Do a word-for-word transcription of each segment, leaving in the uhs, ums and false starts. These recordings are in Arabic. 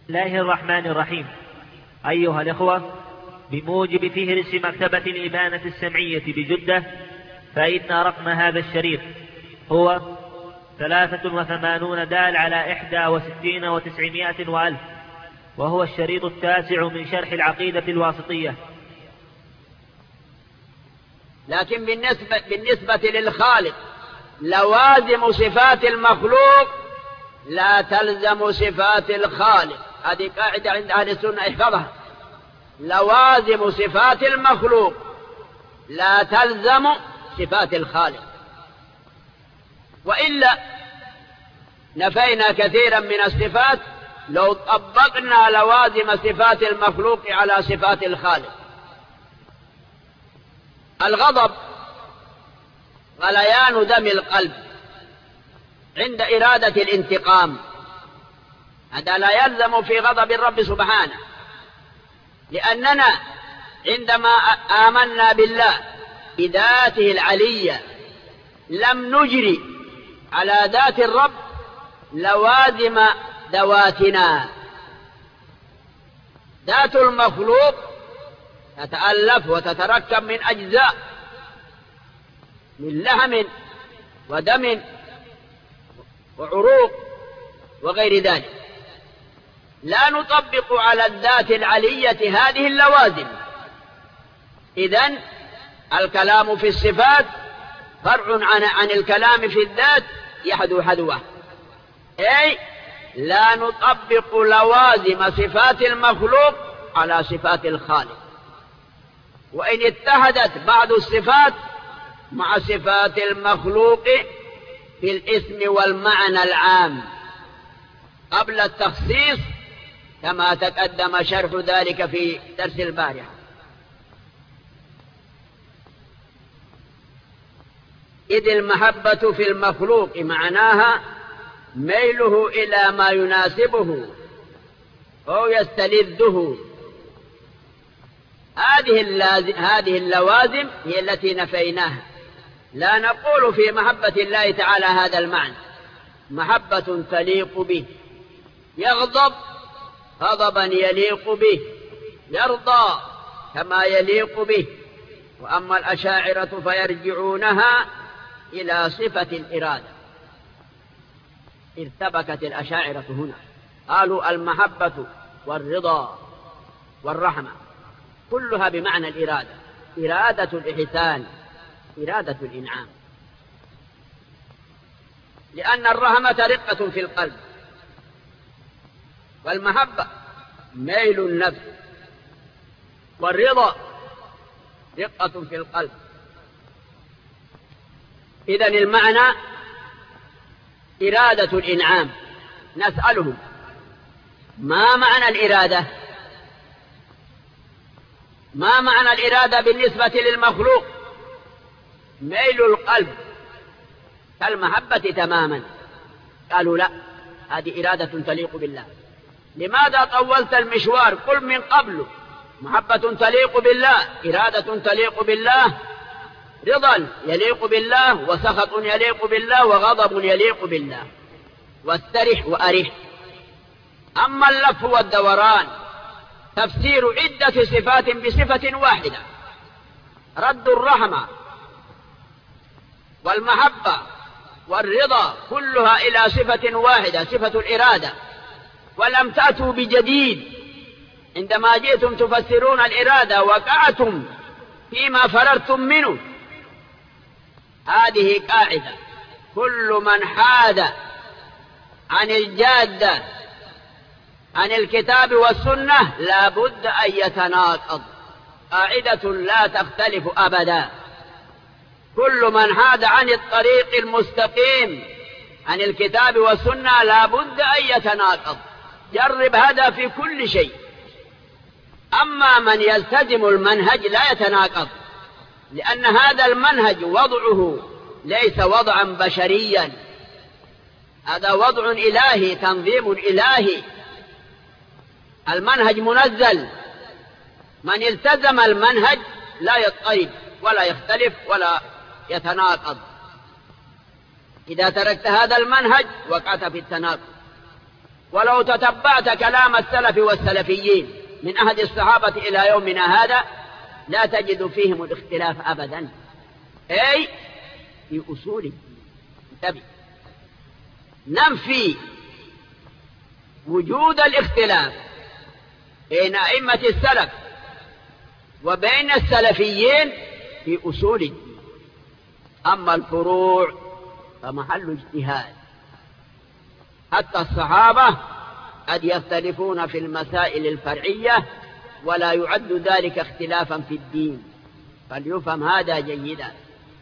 الله الرحمن الرحيم. أيها الإخوة، بموجب فهرس مكتبة الإبانة السمعية بجدة، فإن رقم هذا الشريط هو ثلاثة وثمانون دال على إحدى وستين وتسعمائة وألف، وهو الشريط التاسع من شرح العقيدة الواسطية. لكن بالنسبة, بالنسبة للخالق لوازم صفات المخلوق لا تلزم صفات الخالق. هذه قاعدة عند أهل السنة احفظها. لوازم صفات المخلوق لا تلزم صفات الخالق، وإلا نفينا كثيرا من الصفات لو طبقنا لوازم صفات المخلوق على صفات الخالق. الغضب غليان دم القلب عند إرادة الانتقام، هذا لا يلزم في غضب الرب سبحانه، لأننا عندما آمنا بالله بذاته العلية لم نجري على ذات الرب لوازم ذواتنا. ذات المخلوق تتألف وتتركب من أجزاء، من لحم ودم وعروق وغير ذلك، لا نطبق على الذات العلية هذه اللوازم. إذن الكلام في الصفات فرع عن, عن الكلام في الذات يحدو حدوه، أي لا نطبق لوازم صفات المخلوق على صفات الخالق، وإن اتحدت بعض الصفات مع صفات المخلوق في الاسم والمعنى العام قبل التخصيص، كما تقدم شرح ذلك في درس البارحة. إذ المحبة في المخلوق معناها ميله إلى ما يناسبه أو يستلذه. هذه هذه اللوازم هي التي نفيناها. لا نقول في محبة الله تعالى هذا المعنى محبة تليق به، يغضب غضبا يليق به، يرضى كما يليق به. وأما الأشاعرة فيرجعونها إلى صفة الإرادة. ارتبكت الأشاعرة هنا، قالوا المحبة والرضا والرحمة كلها بمعنى الإرادة، إرادة الإحسان، إرادة الإنعام، لأن الرحمة رقة في القلب، والمحبة ميل النفس، والرضا رقة في القلب. إذن المعنى إرادة الإنعام. نسألهم ما معنى الإرادة؟ ما معنى الإرادة بالنسبة للمخلوق؟ ميل القلب كالمحبة تماما. قالوا لا، هذه إرادة تليق بالله. لماذا طولت المشوار؟ قل من قبل محبة تليق بالله، إرادة تليق بالله، رضا يليق بالله، وسخط يليق بالله، وغضب يليق بالله، واسترح وأرح. أما اللف والدوران تفسير عدة صفات بصفة واحدة، رد الرحمة والمحبة والرضا كلها إلى صفة واحدة، صفة الإرادة، ولم تأتوا بجديد. عندما جئتم تفسرون الإرادة وقعتم فيما فررتم منه. هذه قاعدة، كل من حاد عن الجادة عن الكتاب والسنة لا بد أن يتناقض، قاعدة لا تختلف أبدا. كل من حاد عن الطريق المستقيم عن الكتاب والسنة لا بد أن يتناقض. جرب هذا في كل شيء. أما من يلتزم المنهج لا يتناقض، لأن هذا المنهج وضعه ليس وضعا بشريا، هذا وضع إلهي، تنظيم إلهي، المنهج منزل. من التزم المنهج لا يضطرب ولا يختلف ولا يتناقض. إذا تركت هذا المنهج وقعت في التناقض. ولو تتبعت كلام السلف والسلفيين من عهد الصحابة إلى يومنا هذا لا تجد فيهم الاختلاف أبدا، أي في أصول الدين. ننفي وجود الاختلاف بين أئمة السلف وبين السلفيين في أصول الدين، أما الفروع فمحل اجتهاد. حتى الصحابة قد يختلفون في المسائل الفرعية ولا يعد ذلك اختلافا في الدين، فليفهم هذا جيدا.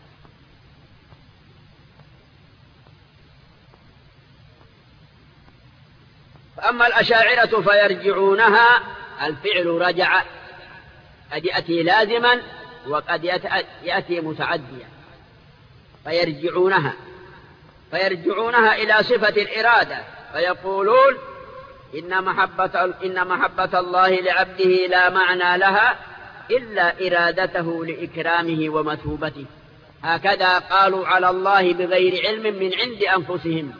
فأما الأشاعرة فيرجعونها، الفعل رجع قد يأتي لازما وقد يأتي متعديا، فيرجعونها فيرجعونها إلى صفة الإرادة، فيقولون إن محبة, إن محبة الله لعبده لا معنى لها إلا إرادته لإكرامه ومثوبته. هكذا قالوا على الله بغير علم من عند أنفسهم،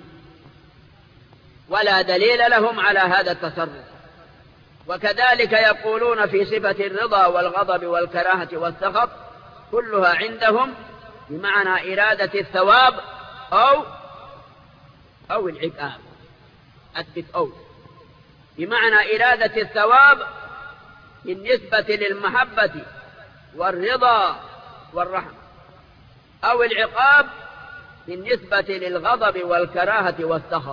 ولا دليل لهم على هذا التصرف. وكذلك يقولون في صفة الرضا والغضب والكراهة والسخط، كلها عندهم بمعنى إرادة الثواب أو أو العقاب، أثبت أو بمعنى إرادة الثواب بالنسبة للمحبة والرضا والرحمة، أو العقاب بالنسبة للغضب والكراهة والسخط.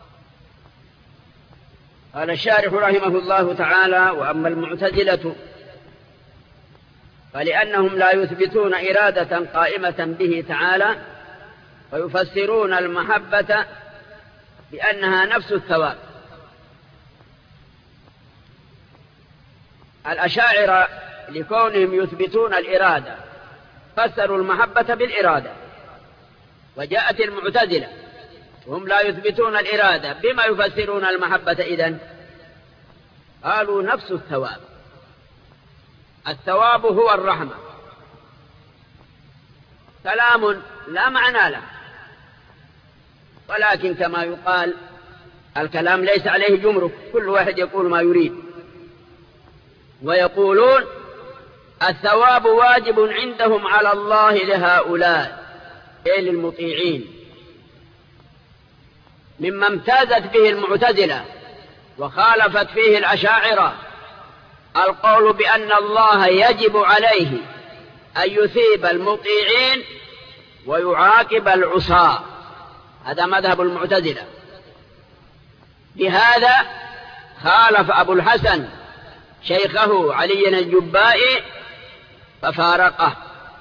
قال الشارح رحمه الله تعالى: وأما المعتزلة فلأنهم لا يثبتون إرادة قائمة به تعالى، ويفسرون المحبة بأنها نفس الثواب. الأشاعرة لكونهم يثبتون الإرادة فسروا المحبة بالإرادة، وجاءت المعتزلة وهم لا يثبتون الإرادة، بما يفسرون المحبة إذن؟ قالوا نفس الثواب، الثواب هو الرحمة. كلام لا معنى له، ولكن كما يقال الكلام ليس عليه جمرك، كل واحد يقول ما يريد. ويقولون الثواب واجب عندهم على الله لهؤلاء، أي للمطيعين، مما امتازت به المعتزلة وخالفت فيه الأشاعرة، القول بأن الله يجب عليه أن يثيب المطيعين ويعاقب العصاة، هذا مذهب المعتزلة. بهذا خالف أبو الحسن شيخه علي الجبائي ففارقه،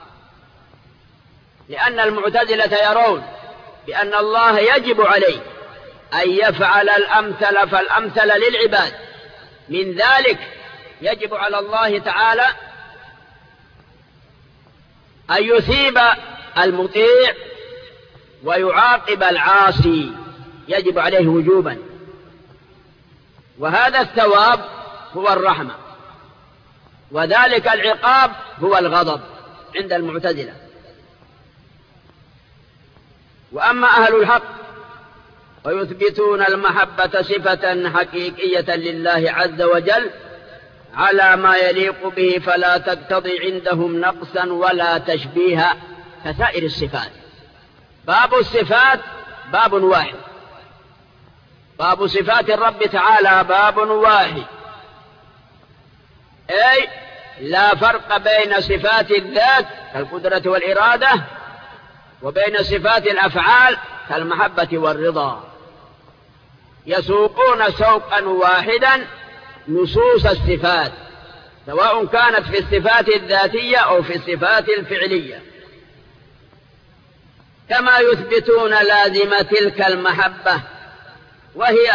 لأن المعتزلة يرون بأن الله يجب عليه أن يفعل الأمثل فالأمثل للعباد، من ذلك يجب على الله تعالى أن يثيب المطيع ويعاقب العاصي، يجب عليه وجوبا. وهذا الثواب هو الرحمة، وذلك العقاب هو الغضب عند المعتزلة. وأما أهل الحق ويثبتون المحبة صفة حقيقية لله عز وجل على ما يليق به، فلا تقتضي عندهم نقصا ولا تشبيها كسائر الصفات. باب الصفات باب واحد، باب صفات الرب تعالى باب واحد، أي لا فرق بين صفات الذات كالقدرة والإرادة وبين صفات الأفعال كالمحبة والرضا، يسوقون سوقا واحدا نصوص الصفات، سواء كانت في الصفات الذاتية أو في الصفات الفعلية، كما يثبتون لازم تلك المحبة وهي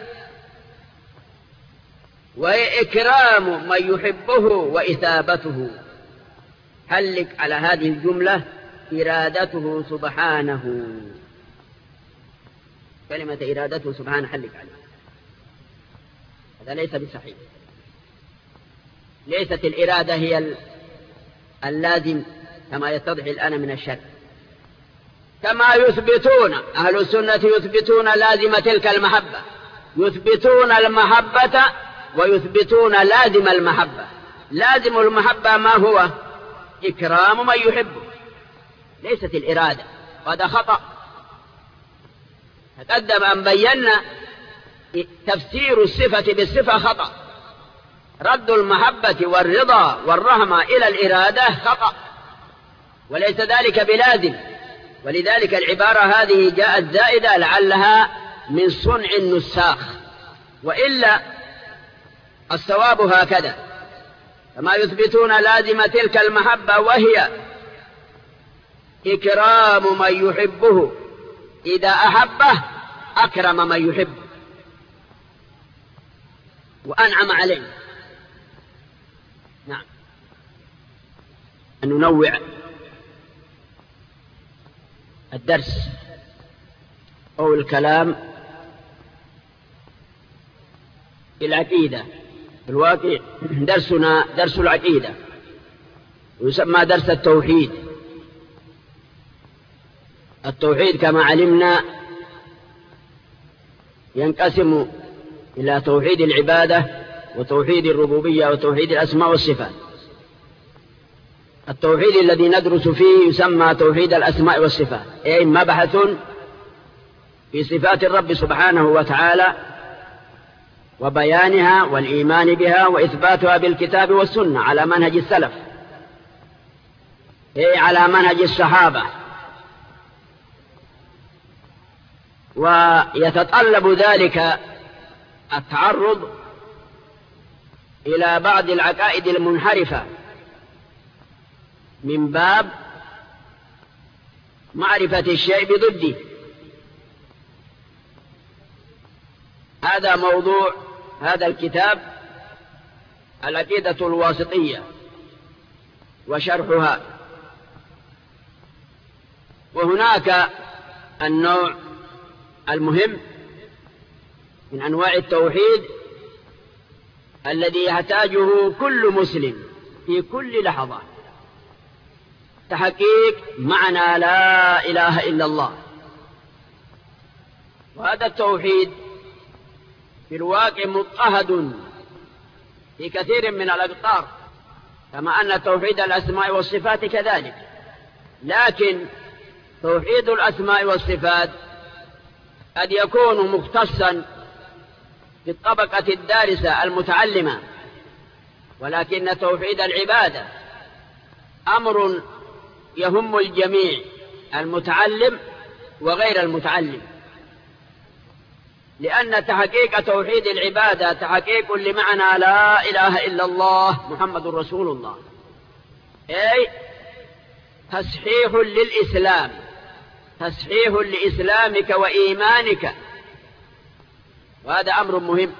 وهي إكرام من يحبه وإثابته. حلق على هذه الجملة إرادته سبحانه، كلمة إرادته سبحانه حلق عليه، هذا ليس بصحيح. ليست الإرادة هي اللازم كما يتضح الآن من الشرع، كما يثبتون أهل السنة يثبتون لازم تلك المحبة يثبتون المحبة ويثبتون لازم المحبة. لازم المحبة ما هو؟ إكرام من يحبه، ليست الإرادة، وهذا خطأ. تقدم أن بينا تفسير الصفة بالصفة خطأ، رد المحبة والرضا والرحمة إلى الإرادة خطأ، وليس ذلك بلازم. ولذلك العبارة هذه جاءت زائدة لعلها من صنع النساخ، وإلا الصواب هكذا: كما يثبتون لازم تلك المحبة وهي إكرام من يحبه، إذا أحبه أكرم من يحبه وأنعم عليه. نعم. أن ننوع الدرس أو الكلام في العقيدة. في الواقع درسنا درس العقيدة، ويسمى درس التوحيد. التوحيد كما علمنا ينقسم إلى توحيد العبادة وتوحيد الربوبية وتوحيد الأسماء والصفات. التوحيد الذي ندرس فيه يسمى توحيد الأسماء والصفات، أي مبحث في صفات الرب سبحانه وتعالى وبيانها والإيمان بها وإثباتها بالكتاب والسنة على منهج السلف، أي على منهج الصحابة. ويتطلب ذلك التعرض إلى بعض العقائد المنحرفة من باب معرفة الشيء بضده. هذا موضوع هذا الكتاب العقيدة الواسطية وشرحها. وهناك النوع المهم من أنواع التوحيد الذي يحتاجه كل مسلم في كل لحظة: تحقيق معنى لا إله إلا الله. وهذا التوحيد في الواقع مضطهد في كثير من الأقطار، كما أن توحيد الأسماء والصفات كذلك. لكن توحيد الأسماء والصفات قد يكون مختصا بالطبقة الدارسة المتعلمة، ولكن توحيد العبادة أمر يهم الجميع، المتعلم وغير المتعلم، لأن تحقيق توحيد العبادة تحقيق لمعنى لا إله إلا الله محمد رسول الله، أي تصحيح للإسلام، تصحيح لإسلامك وإيمانك، وهذا أمر مهم.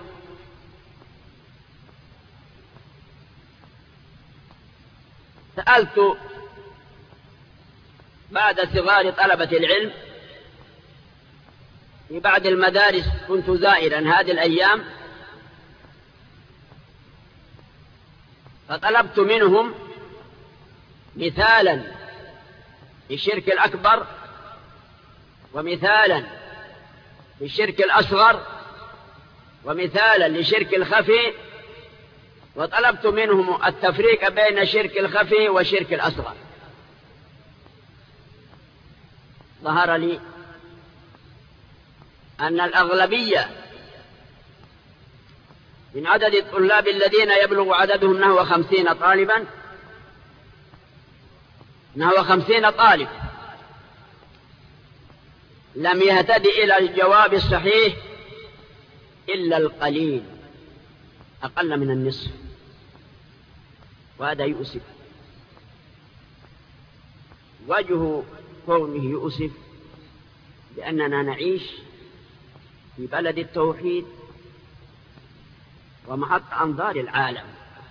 سألت بعد صغار طلبة العلم في بعض المدارس، كنت زائرا هذه الأيام، فطلبت منهم مثالا للشرك الأكبر ومثالا للشرك الأصغر ومثالا للشرك الخفي، وطلبت منهم التفريق بين الشرك الخفي والشرك الأصغر. ظهر لي أن الأغلبية من عدد الطلاب الذين يبلغ عددهم نحو خمسين طالبا نحو خمسين طالب لم يهتدي إلى الجواب الصحيح إلا القليل، أقل من النصف، وهذا يؤسف. وجه كونه يؤسف لأننا نعيش في بلد التوحيد ومحط أنظار العالم.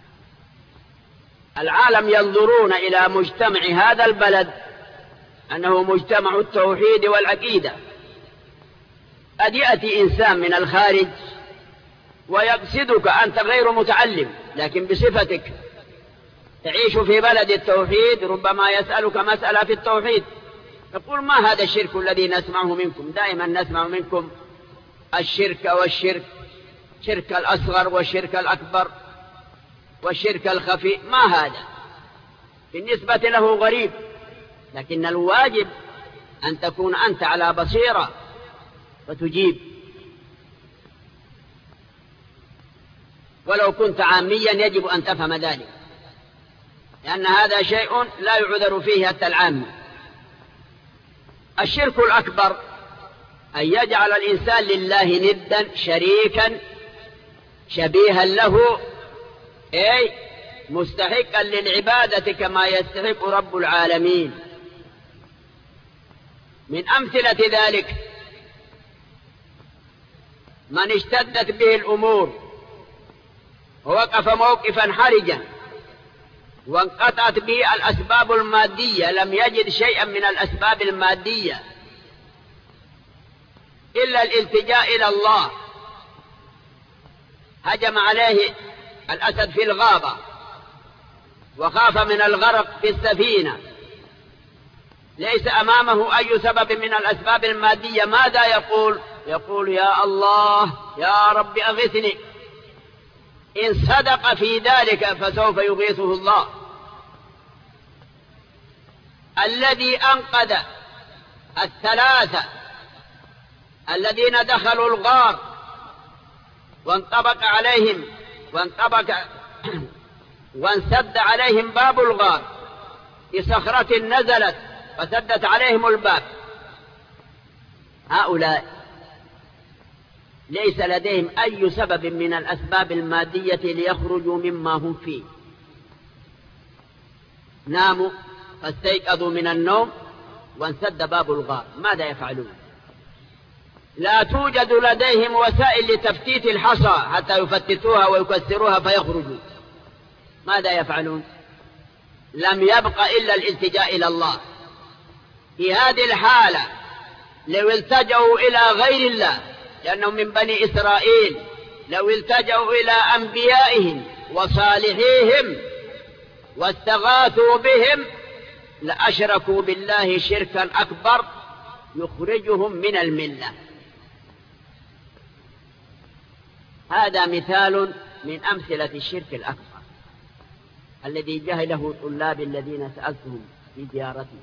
العالم ينظرون إلى مجتمع هذا البلد أنه مجتمع التوحيد والعقيدة. قد يأتي إنسان من الخارج ويقصدك، أنت غير متعلم لكن بصفتك تعيش في بلد التوحيد، ربما يسألك مسألة في التوحيد، يقول: ما هذا الشرك الذي نسمعه منكم؟ دائما نسمع منكم الشرك والشرك، شرك الأصغر والشرك الأكبر والشرك الخفي، ما هذا بالنسبة له غريب، لكن الواجب أن تكون أنت على بصيرة وتجيب، ولو كنت عاميا يجب أن تفهم ذلك، لأن هذا شيء لا يعذر فيه حتى العام. الشرك الأكبر أن يجعل الإنسان لله ندا شريكا شبيها له، أي مستحقا للعبادة كما يستحق رب العالمين. من أمثلة ذلك من اشتدت به الأمور ووقف موقفا حرجا وانقطعت به الأسباب المادية، لم يجد شيئا من الأسباب المادية إلا الالتجاء إلى الله. هجم عليه الأسد في الغابة وخاف من الغرق في السفينة، ليس أمامه أي سبب من الأسباب المادية، ماذا يقول؟ يقول يا الله يا رب أغثني. إن صدق في ذلك فسوف يغيثه الله. الذي أنقذ الثلاثة الذين دخلوا الغار وانطبق عليهم وانطبق وانسد عليهم باب الغار بصخرة نزلت فسدت عليهم الباب، هؤلاء ليس لديهم أي سبب من الأسباب المادية ليخرجوا مما هم فيه. ناموا فاستيقظوا من النوم وانسد باب الغار، ماذا يفعلون؟ لا توجد لديهم وسائل لتفتيت الحصى حتى يفتتوها ويكسروها فيخرجوا، ماذا يفعلون؟ لم يبق إلا الالتجاء إلى الله. في هذه الحالة لو التجأوا إلى غير الله، لأنهم من بني إسرائيل، لو التجأوا إلى أنبيائهم وصالحيهم واستغاثوا بهم لأشركوا بالله شركا أكبر يخرجهم من الملة. هذا مثال من أمثلة الشرك الأكبر الذي جهله طلاب الذين سألتهم في زيارتي.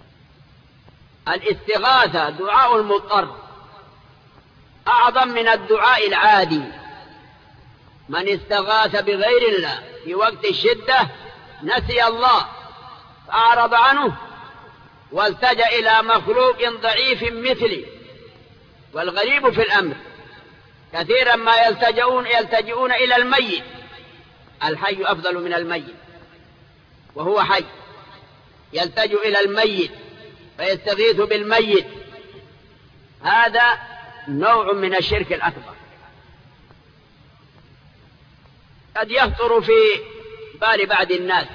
الاستغاثة دعاء المضطر أعظم من الدعاء العادي. من استغاث بغير الله في وقت الشدة نسي الله فأعرض عنه والتجأ إلى مخلوق ضعيف مثلي. والغريب في الأمر كثيرا ما يلتجئون يلتجئون إلى الميت، الحي أفضل من الميت وهو حي، يلتجئ إلى الميت فيستغيث بالميت. هذا نوع من الشرك الأكبر. قد يخطر في بال بعض الناس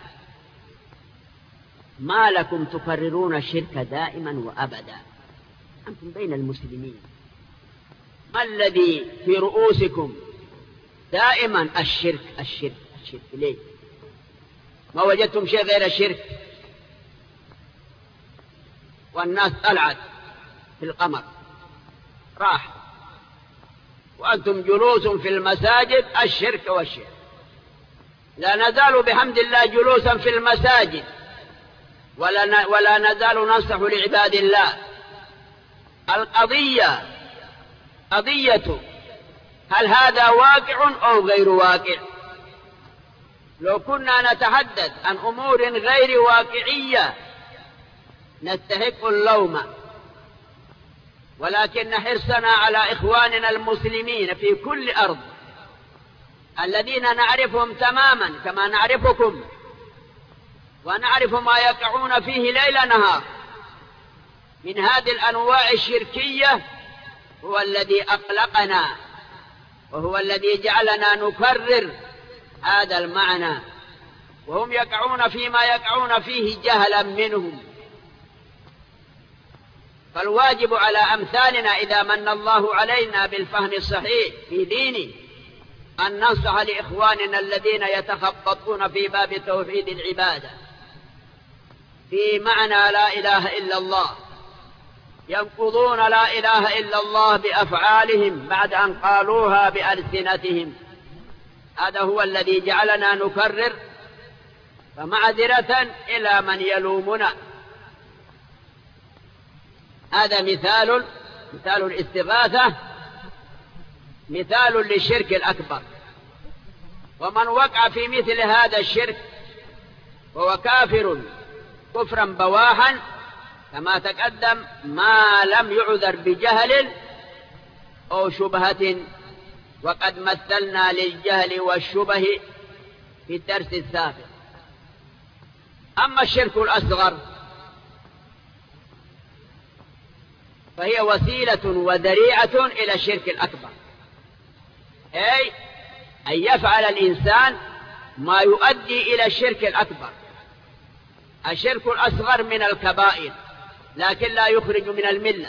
ما لكم تكررون الشرك دائما وأبدا، أنتم بين المسلمين، ما الذي في رؤوسكم دائما الشرك الشرك الشرك؟ ليه ما وجدتم شيء غير الشرك؟ والناس طلعت في القمر راح وأنتم جلوس في المساجد الشرك والشرك. لا نزال بحمد الله جلوسا في المساجد ولا ولا نزال ننصح لعباد الله. القضية قضية هل هذا واقع أو غير واقع؟ لو كنا نتحدث عن أمور غير واقعية نستحق اللوم، ولكن حرصنا على إخواننا المسلمين في كل أرض الذين نعرفهم تماما كما نعرفكم ونعرف ما يقعون فيه ليل نهار من هذه الأنواع الشركية، هو الذي أقلقنا وهو الذي جعلنا نكرر هذا المعنى، وهم يقعون فيما يقعون فيه جهلا منهم. فالواجب على أمثالنا إذا من الله علينا بالفهم الصحيح في دينه أن ننصح لإخواننا الذين يتخبطون في باب توحيد العبادة في معنى لا إله إلا الله ينقضون لا إله إلا الله بأفعالهم بعد أن قالوها بألسنتهم. هذا هو الذي جعلنا نكرر، فمعذرة إلى من يلومنا. هذا مثال مثال الاستغاثة، مثال للشرك الأكبر. ومن وقع في مثل هذا الشرك وهو كافر كفرا بواحا كما تقدم، ما لم يعذر بجهل أو شبهة، وقد مثلنا للجهل والشبه في الدرس السابق. أما الشرك الأصغر فهي وسيلة وذريعة إلى الشرك الأكبر، أي أن يفعل الإنسان ما يؤدي إلى الشرك الأكبر. الشرك الأصغر من الكبائر لكن لا يخرج من الملة،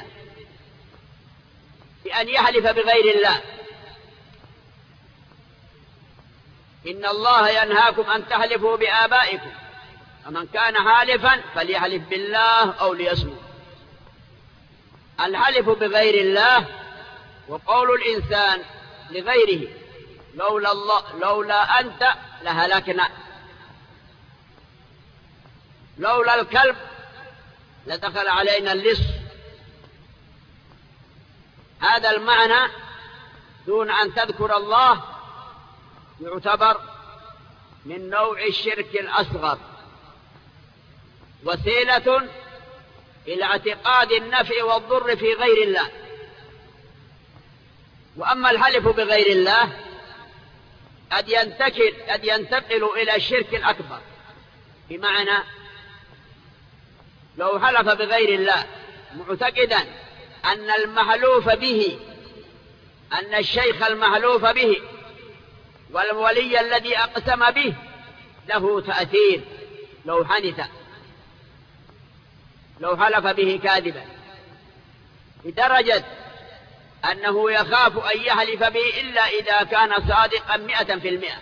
بأن يحلف بغير الله. إن الله ينهاكم أن تحلفوا بآبائكم، فمن كان حالفا فليحلف بالله أو ليصمت. الحلف بغير الله وقول الإنسان لغيره لولا الله لولا أنت لهلكنا، لولا الكلب لدخل علينا اللص. هذا المعنى دون أن تذكر الله يعتبر من نوع الشرك الأصغر، وسيلة إلى اعتقاد النفع والضر في غير الله. وأما الحلف بغير الله قد ينتقل قد ينتقل إلى الشرك الأكبر، بمعنى لو حلف بغير الله معتقدا أن المحلوف به، أن الشيخ المحلوف به والولي الذي أقسم به له تأثير، لو حنث لو حلف به كاذبا لدرجة أنه يخاف أن يحلف به إلا إذا كان صادقا مئة في المئة،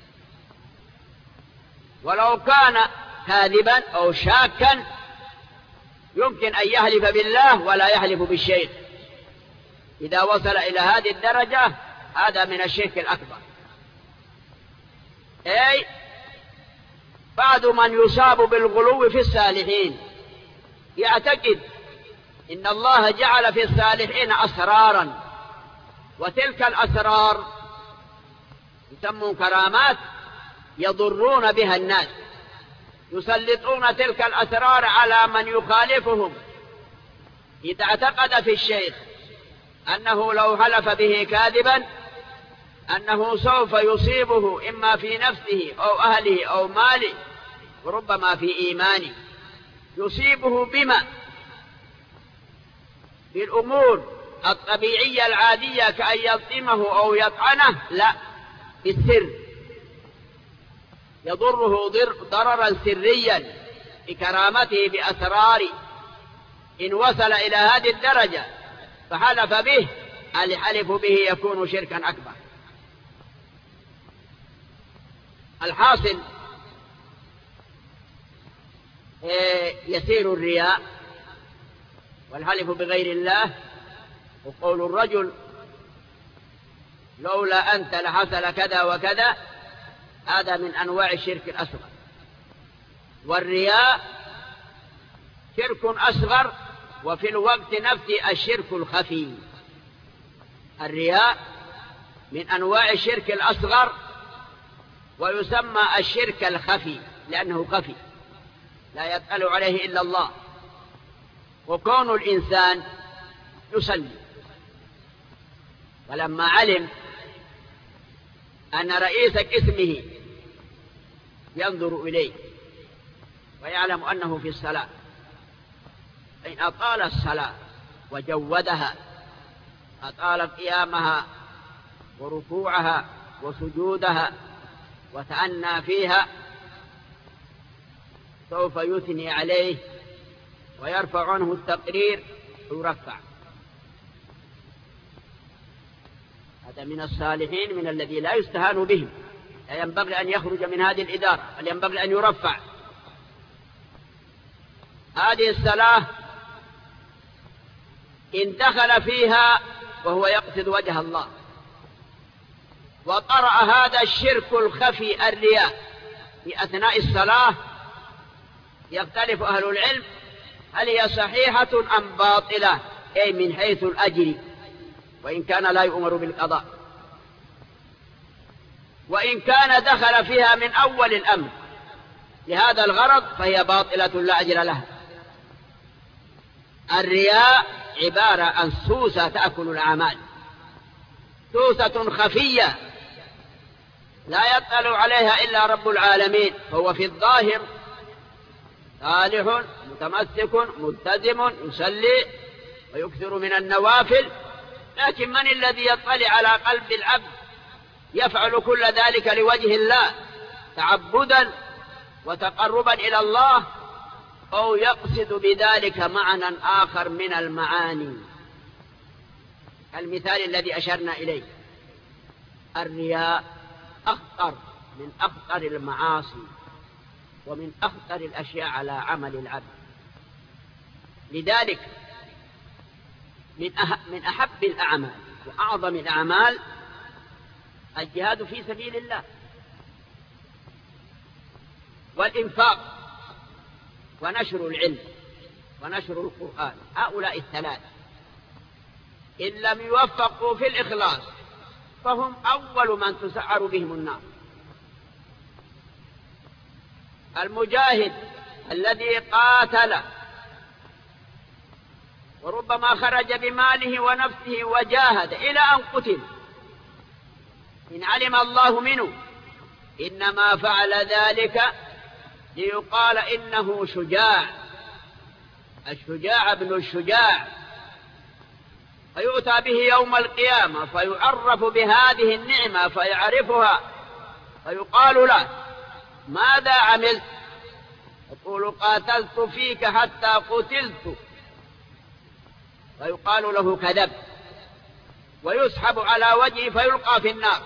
ولو كان كاذبا أو شاكا يمكن أن يحلف بالله ولا يحلف بالشيخ. إذا وصل إلى هذه الدرجة هذا من الشرك الأكبر. أي بعض من يصاب بالغلو في الصالحين يعتقد إن الله جعل في الصالحين أسرارا، وتلك الأسرار يسمون كرامات يضرون بها الناس، يسلطون تلك الأسرار على من يخالفهم. إذا اعتقد في الشيخ أنه لو حلف به كاذبا أنه سوف يصيبه إما في نفسه أو أهله أو ماله وربما في إيمانه، يصيبه بما بالأمور الطبيعية العادية كأن يلطمه أو يطعنه، لا، بالسر يضره ضررا سريا بكرامته بأسرار. إن وصل إلى هذه الدرجة فحلف به، الحلف به يكون شركا أكبر. الحاصل يسير الرياء والحلف بغير الله، وقول الرجل لولا أنت لحصل كذا وكذا، هذا من أنواع الشرك الأصغر. والرياء شرك أصغر وفي الوقت نفسه الشرك الخفي. الرياء من أنواع الشرك الأصغر ويسمى الشرك الخفي لأنه خفي لا يطلع عليه إلا الله. وكون الإنسان يصلي ولما علم أن رئيس قسمه ينظر إليه ويعلم أنه في الصلاة، إن أطال الصلاة وجودها، أطال قيامها وركوعها وسجودها وتأنى فيها، سوف يثني عليه ويرفع عنه التقرير ويرفع. هذا من الصالحين، من الذي لا يستهان بهم، لا ينبغي أن يخرج من هذه الإدارة، بل ينبغي أن يرفع. هذه الصلاة إن دخل فيها وهو يقصد وجه الله وطرأ هذا الشرك الخفي الرياء في أثناء الصلاة، يختلف أهل العلم هل هي صحيحة أم باطلة، أي من حيث الأجر، وإن كان لا يؤمر بالقضاء. وإن كان دخل فيها من أول الأمر لهذا الغرض فهي باطلة لا أجر لها. الرياء عبارة عن سوسة تأكل الأعمال، سوسة خفية لا يطلع عليها إلا رب العالمين، فهو في الظاهر صالح متمسك ملتزم يصلي ويكثر من النوافل، لكن من الذي يطلع على قلب العبد يفعل كل ذلك لوجه الله تعبدا وتقربا إلى الله، أو يقصد بذلك معنى آخر من المعاني؟ المثال الذي أشرنا إليه، الرياء أخطر من أخطر المعاصي ومن أخطر الأشياء على عمل العبد. لذلك من أه... من أحب الأعمال وأعظم الأعمال الجهاد في سبيل الله والإنفاق ونشر العلم ونشر القرآن. هؤلاء الثلاث إن لم يوفقوا في الإخلاص فهم أول من تسعر بهم النار. المجاهد الذي قاتل وربما خرج بماله ونفسه وجاهد إلى أن قتل، إن علم الله منه إنما فعل ذلك ليقال إنه شجاع، الشجاع ابن الشجاع، فيؤتى به يوم القيامة فيعرف بهذه النعمة فيعرفها، فيقال له ماذا عملت؟ يقول قاتلت فيك حتى قتلت، فيقال له كذب، ويسحب على وجهه فيلقى في النار.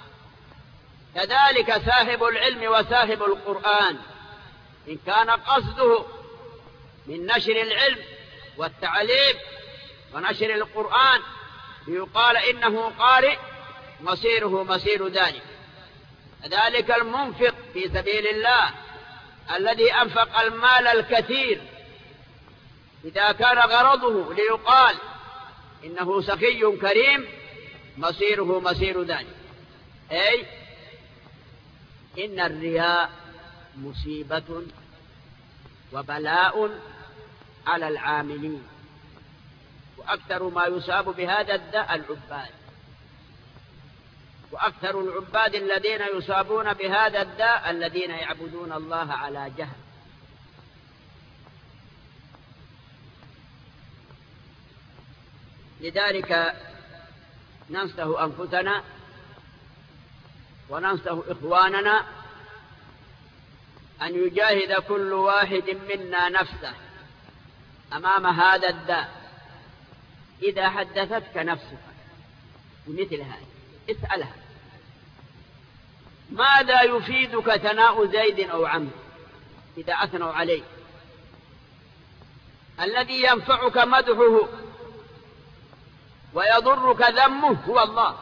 كذلك صاحب العلم وصاحب القرآن إن كان قصده من نشر العلم والتعليم ونشر القرآن ليقال إنه قارئ، مصيره مصير ذلك. كذلك المنفق في سبيل الله الذي أنفق المال الكثير إذا كان غرضه ليقال إنه سخي كريم مصيره مصير ذلك. أي إن الرياء مصيبة وبلاء على العاملين، وأكثر ما يصاب بهذا الداء العباد، وأكثر العباد الذين يصابون بهذا الداء الذين يعبدون الله على جهل. لذلك ننصح أنفسنا وننصح إخواننا أن يجاهد كل واحد منا نفسه أمام هذا الداء. إذا حدثتك نفسك بمثل هذا اسألها ماذا يفيدك ثناء زيد أو عمرو إذا أثنوا عليك؟ الذي ينفعك مدحه ويضرك ذمه هو الله.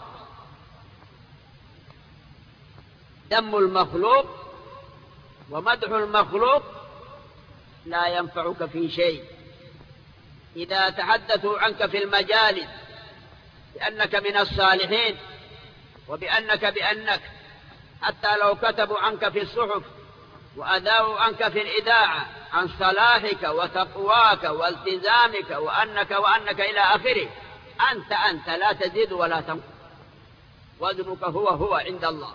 ذم المخلوق ومدح المخلوق لا ينفعك في شيء. إذا تحدثوا عنك في المجالس بأنك من الصالحين وبأنك بأنك حتى لو كتبوا عنك في الصحف وأذاعوا عنك في الإذاعة عن صلاحك وتقواك والتزامك وأنك وأنك إلى آخره، أنت أنت لا تزيد ولا تنقص، وزنك هو هو عند الله.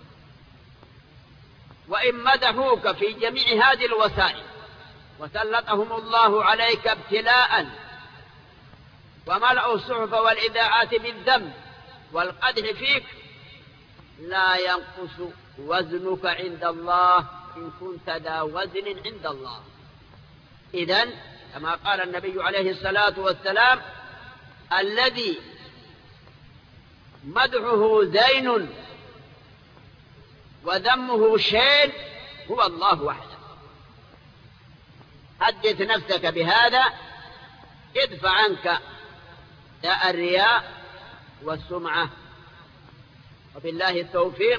وإن مدحوك في جميع هذه الوسائل وسلطهم الله عليك ابتلاء وملأوا الصحف والإذاعات بالذم والقدح فيك، لا ينقص وزنك عند الله إن كنت ذا وزن عند الله. إذن كما قال النبي عليه الصلاة والسلام الذي مدحه زين وذمه شين هو الله وحده. حدث نفسك بهذا ادفع عنك الرياء والسمعة. وبالله التوفيق.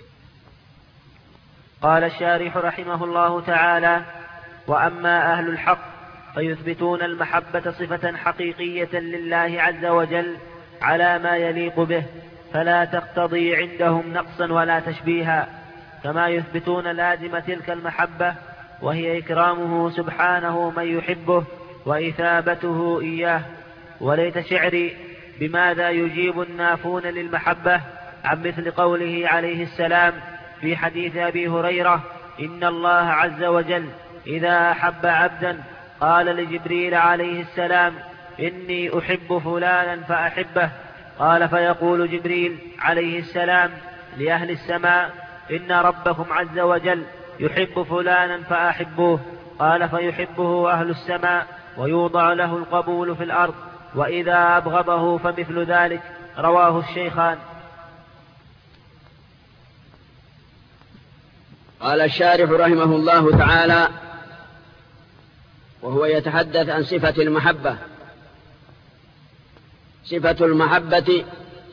قال الشارح رحمه الله تعالى: وأما أهل الحق فيثبتون المحبة صفة حقيقية لله عز وجل على ما يليق به، فلا تقتضي عندهم نقصا ولا تشبيها، كما يثبتون لازم تلك المحبة وهي إكرامه سبحانه من يحبه وإثابته إياه. وليت شعري بماذا يجيب النافون للمحبة عن مثل قوله عليه السلام في حديث أبي هريرة: إن الله عز وجل إذا أحب عبدا قال لجبريل عليه السلام: إني أحب فلانا فأحبه، قال فيقول جبريل عليه السلام لأهل السماء: إن ربكم عز وجل يحب فلانا فأحبوه، قال فيحبه أهل السماء ويوضع له القبول في الأرض، وإذا أبغضه فمثل ذلك. رواه الشيخان. قال الشارح رحمه الله تعالى وهو يتحدث عن صفة المحبة: صفة المحبة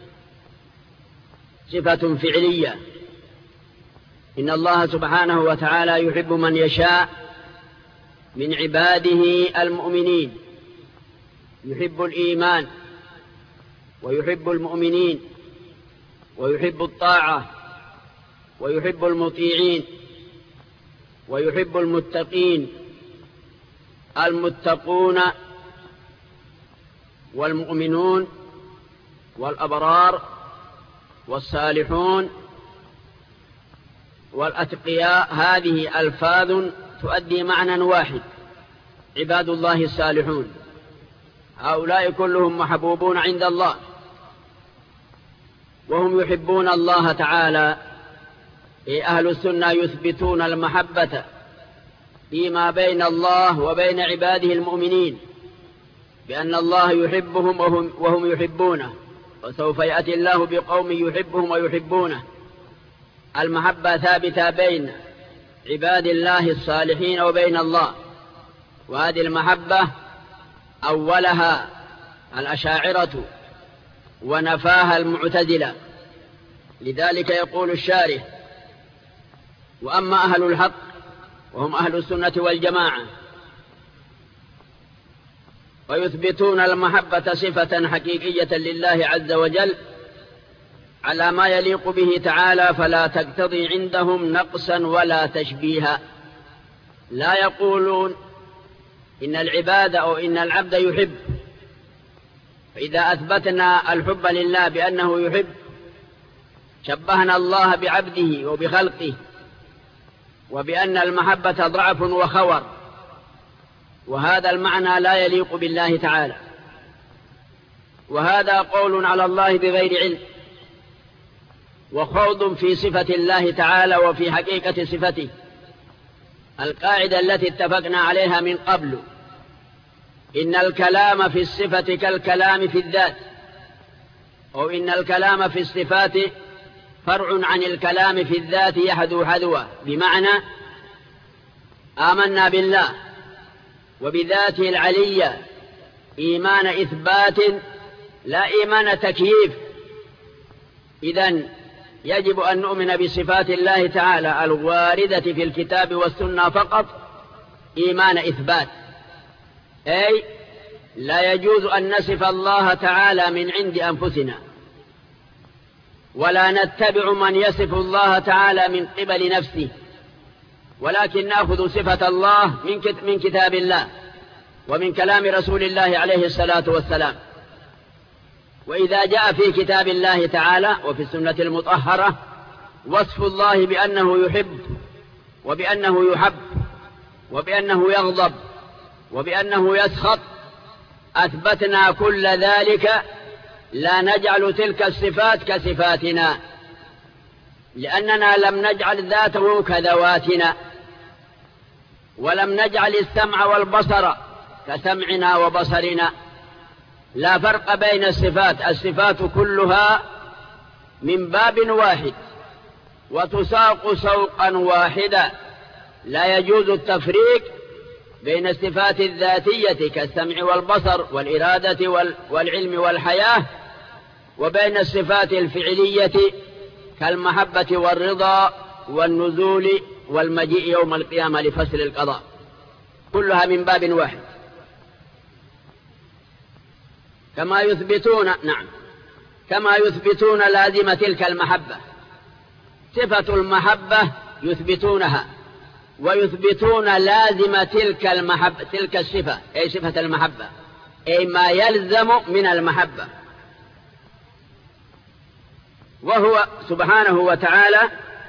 صفة فعلية. إن الله سبحانه وتعالى يحب من يشاء من عباده المؤمنين، يحب الإيمان ويحب المؤمنين ويحب الطاعة ويحب المطيعين ويحب المتقين. المتقون والمؤمنون والأبرار والصالحون والأتقياء، هذه ألفاظ تؤدي معنى واحد: عباد الله الصالحون. هؤلاء كلهم محبوبون عند الله، وهم يحبون الله تعالى. أهل السنة يثبتون المحبة فيما بين الله وبين عباده المؤمنين، بأن الله يحبهم وهم, وهم يحبونه، وسوف يأتي الله بقوم يحبهم ويحبونه. المحبة ثابتة بين عباد الله الصالحين وبين الله، وهذه المحبة أولها الأشاعرة ونفاها المعتزلة. لذلك يقول الشارح: وأما أهل الحق وهم أهل السنة والجماعة ويثبتون المحبة صفة حقيقية لله عز وجل على ما يليق به تعالى، فلا تقتضي عندهم نقصا ولا تشبيها. لا يقولون إن العباد أو إن العبد يحب، فإذا أثبتنا الحب لله بأنه يحب شبهنا الله بعبده وبخلقه، وبأن المحبة ضعف وخور، وهذا المعنى لا يليق بالله تعالى. وهذا قول على الله بغير علم، وخوض في صفة الله تعالى وفي حقيقة صفته. القاعدة التي اتفقنا عليها من قبل: إن الكلام في الصفة كالكلام في الذات، أو إن الكلام في الصفات فرع عن الكلام في الذات يحدو حذوه. بمعنى آمنا بالله وبذاته العلية إيمان إثبات لا إيمان تكييف. إذن يجب أن نؤمن بصفات الله تعالى الواردة في الكتاب والسنة فقط إيمان إثبات، أي لا يجوز أن نصف الله تعالى من عند أنفسنا، ولا نتبع من يصف الله تعالى من قبل نفسه، ولكن نأخذ صفة الله من كتاب الله ومن كلام رسول الله عليه الصلاة والسلام. وإذا جاء في كتاب الله تعالى وفي السنة المطهرة وصف الله بأنه يحب وبأنه يحب وبأنه يغضب وبأنه يسخط، أثبتنا كل ذلك، لا نجعل تلك الصفات كصفاتنا، لأننا لم نجعل ذاته كذواتنا، ولم نجعل السمع والبصر كسمعنا وبصرنا. لا فرق بين الصفات، الصفات كلها من باب واحد وتساق سوقا واحدا، لا يجوز التفريق بين الصفات الذاتية كالسمع والبصر والإرادة والعلم والحياة، وبين الصفات الفعلية كالمحبة والرضا والنزول والمجيء يوم القيامة لفصل القضاء، كلها من باب واحد. كما يثبتون نعم كما يثبتون لازم تلك المحبة، صفة المحبة يثبتونها، ويثبتون لازم تلك المحبة تلك الصفة أي صفة المحبة، أي ما يلزم من المحبة، وهو سبحانه وتعالى.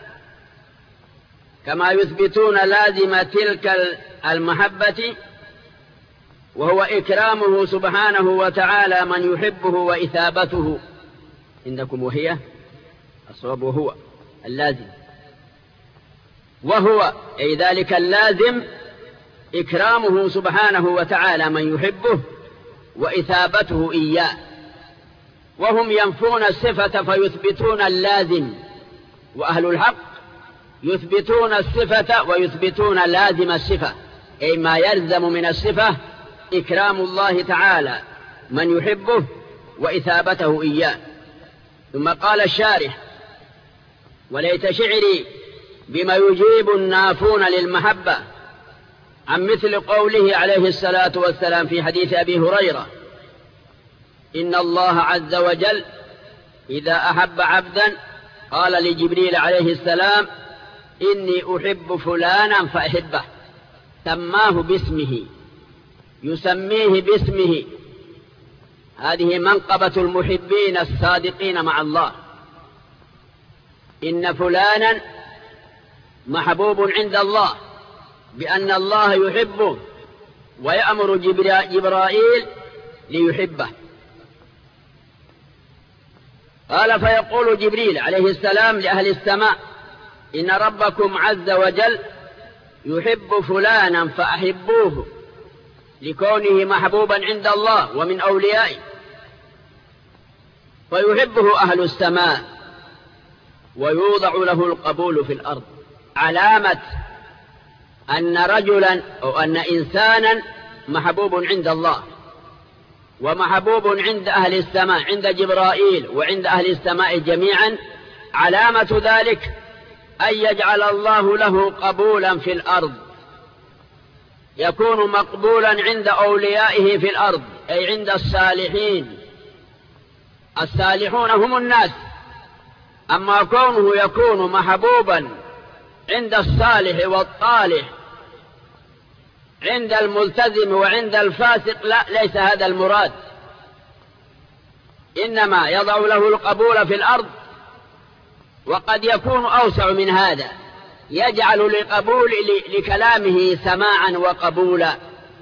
كما يثبتون لازم تلك المحبة وهو إكرامه سبحانه وتعالى من يحبه وإثابته عندكم، وهي الصواب وهو اللازم، وهو أي ذلك اللازم إكرامه سبحانه وتعالى من يحبه وإثابته إياه. وهم ينفون الصفة فيثبتون اللازم، وأهل الحق يثبتون الصفة ويثبتون لازم الصفة، أي ما يلزم من الصفة إكرام الله تعالى من يحبه وإثابته إياه. ثم قال الشارح: وليت شعري بما يجيب النافون للمحبة عن مثل قوله عليه الصلاة والسلام في حديث أبي هريرة: إن الله عز وجل إذا أحب عبدا قال لجبريل عليه السلام: إني أحب فلانا فأحبه، سماه باسمه، يسميه باسمه. هذه منقبة المحبين الصادقين مع الله، إن فلانا محبوب عند الله بأن الله يحبه ويأمر جبرائيل ليحبه. قال: فيقول جبريل عليه السلام لأهل السماء: إن ربكم عز وجل يحب فلانا فأحبوه، لكونه محبوبا عند الله ومن أوليائه، فيحبه أهل السماء ويوضع له القبول في الأرض، علامة أن رجلا أو أن إنسانا محبوب عند الله ومحبوب عند أهل السماء، عند جبرائيل وعند أهل السماء جميعا. علامة ذلك أن يجعل الله له قبولا في الأرض، يكون مقبولا عند أوليائه في الأرض، أي عند الصالحين. الصالحون هم الناس، أما كونه يكون محبوبا عند الصالح والطالح، عند الملتزم وعند الفاسق، لا، ليس هذا المراد. إنما يضع له القبول في الأرض، وقد يكون أوسع من هذا، يجعل لقبول لكلامه سماعا وقبولا.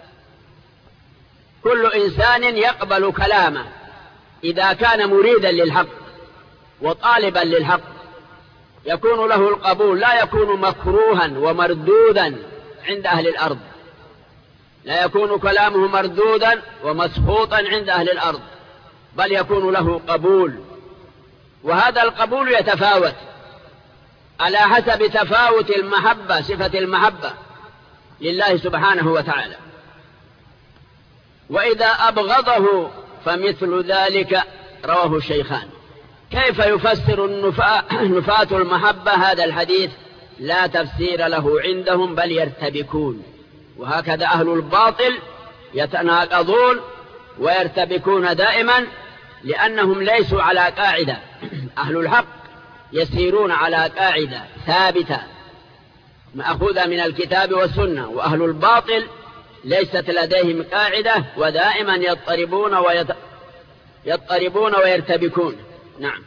كل إنسان يقبل كلامه إذا كان مريدا للحق وطالبا للحق، يكون له القبول، لا يكون مكروها ومردودا عند أهل الأرض، لا يكون كلامه مردودا ومسخوطا عند أهل الأرض، بل يكون له قبول. وهذا القبول يتفاوت على حسب تفاوت المحبة، صفة المحبة لله سبحانه وتعالى. وإذا أبغضه فمثل ذلك، رواه الشيخان. كيف يفسر نفاة المحبة هذا الحديث؟ لا تفسير له عندهم، بل يرتبكون. وهكذا أهل الباطل يتناقضون ويرتبكون دائما، لأنهم ليسوا على قاعدة. أهل الحق يسيرون على قاعدة ثابتة مأخوذة من الكتاب والسنة، وأهل الباطل ليست لديهم قاعدة، ودائما يضطربون ويت... يضطربون ويرتبكون. نعم.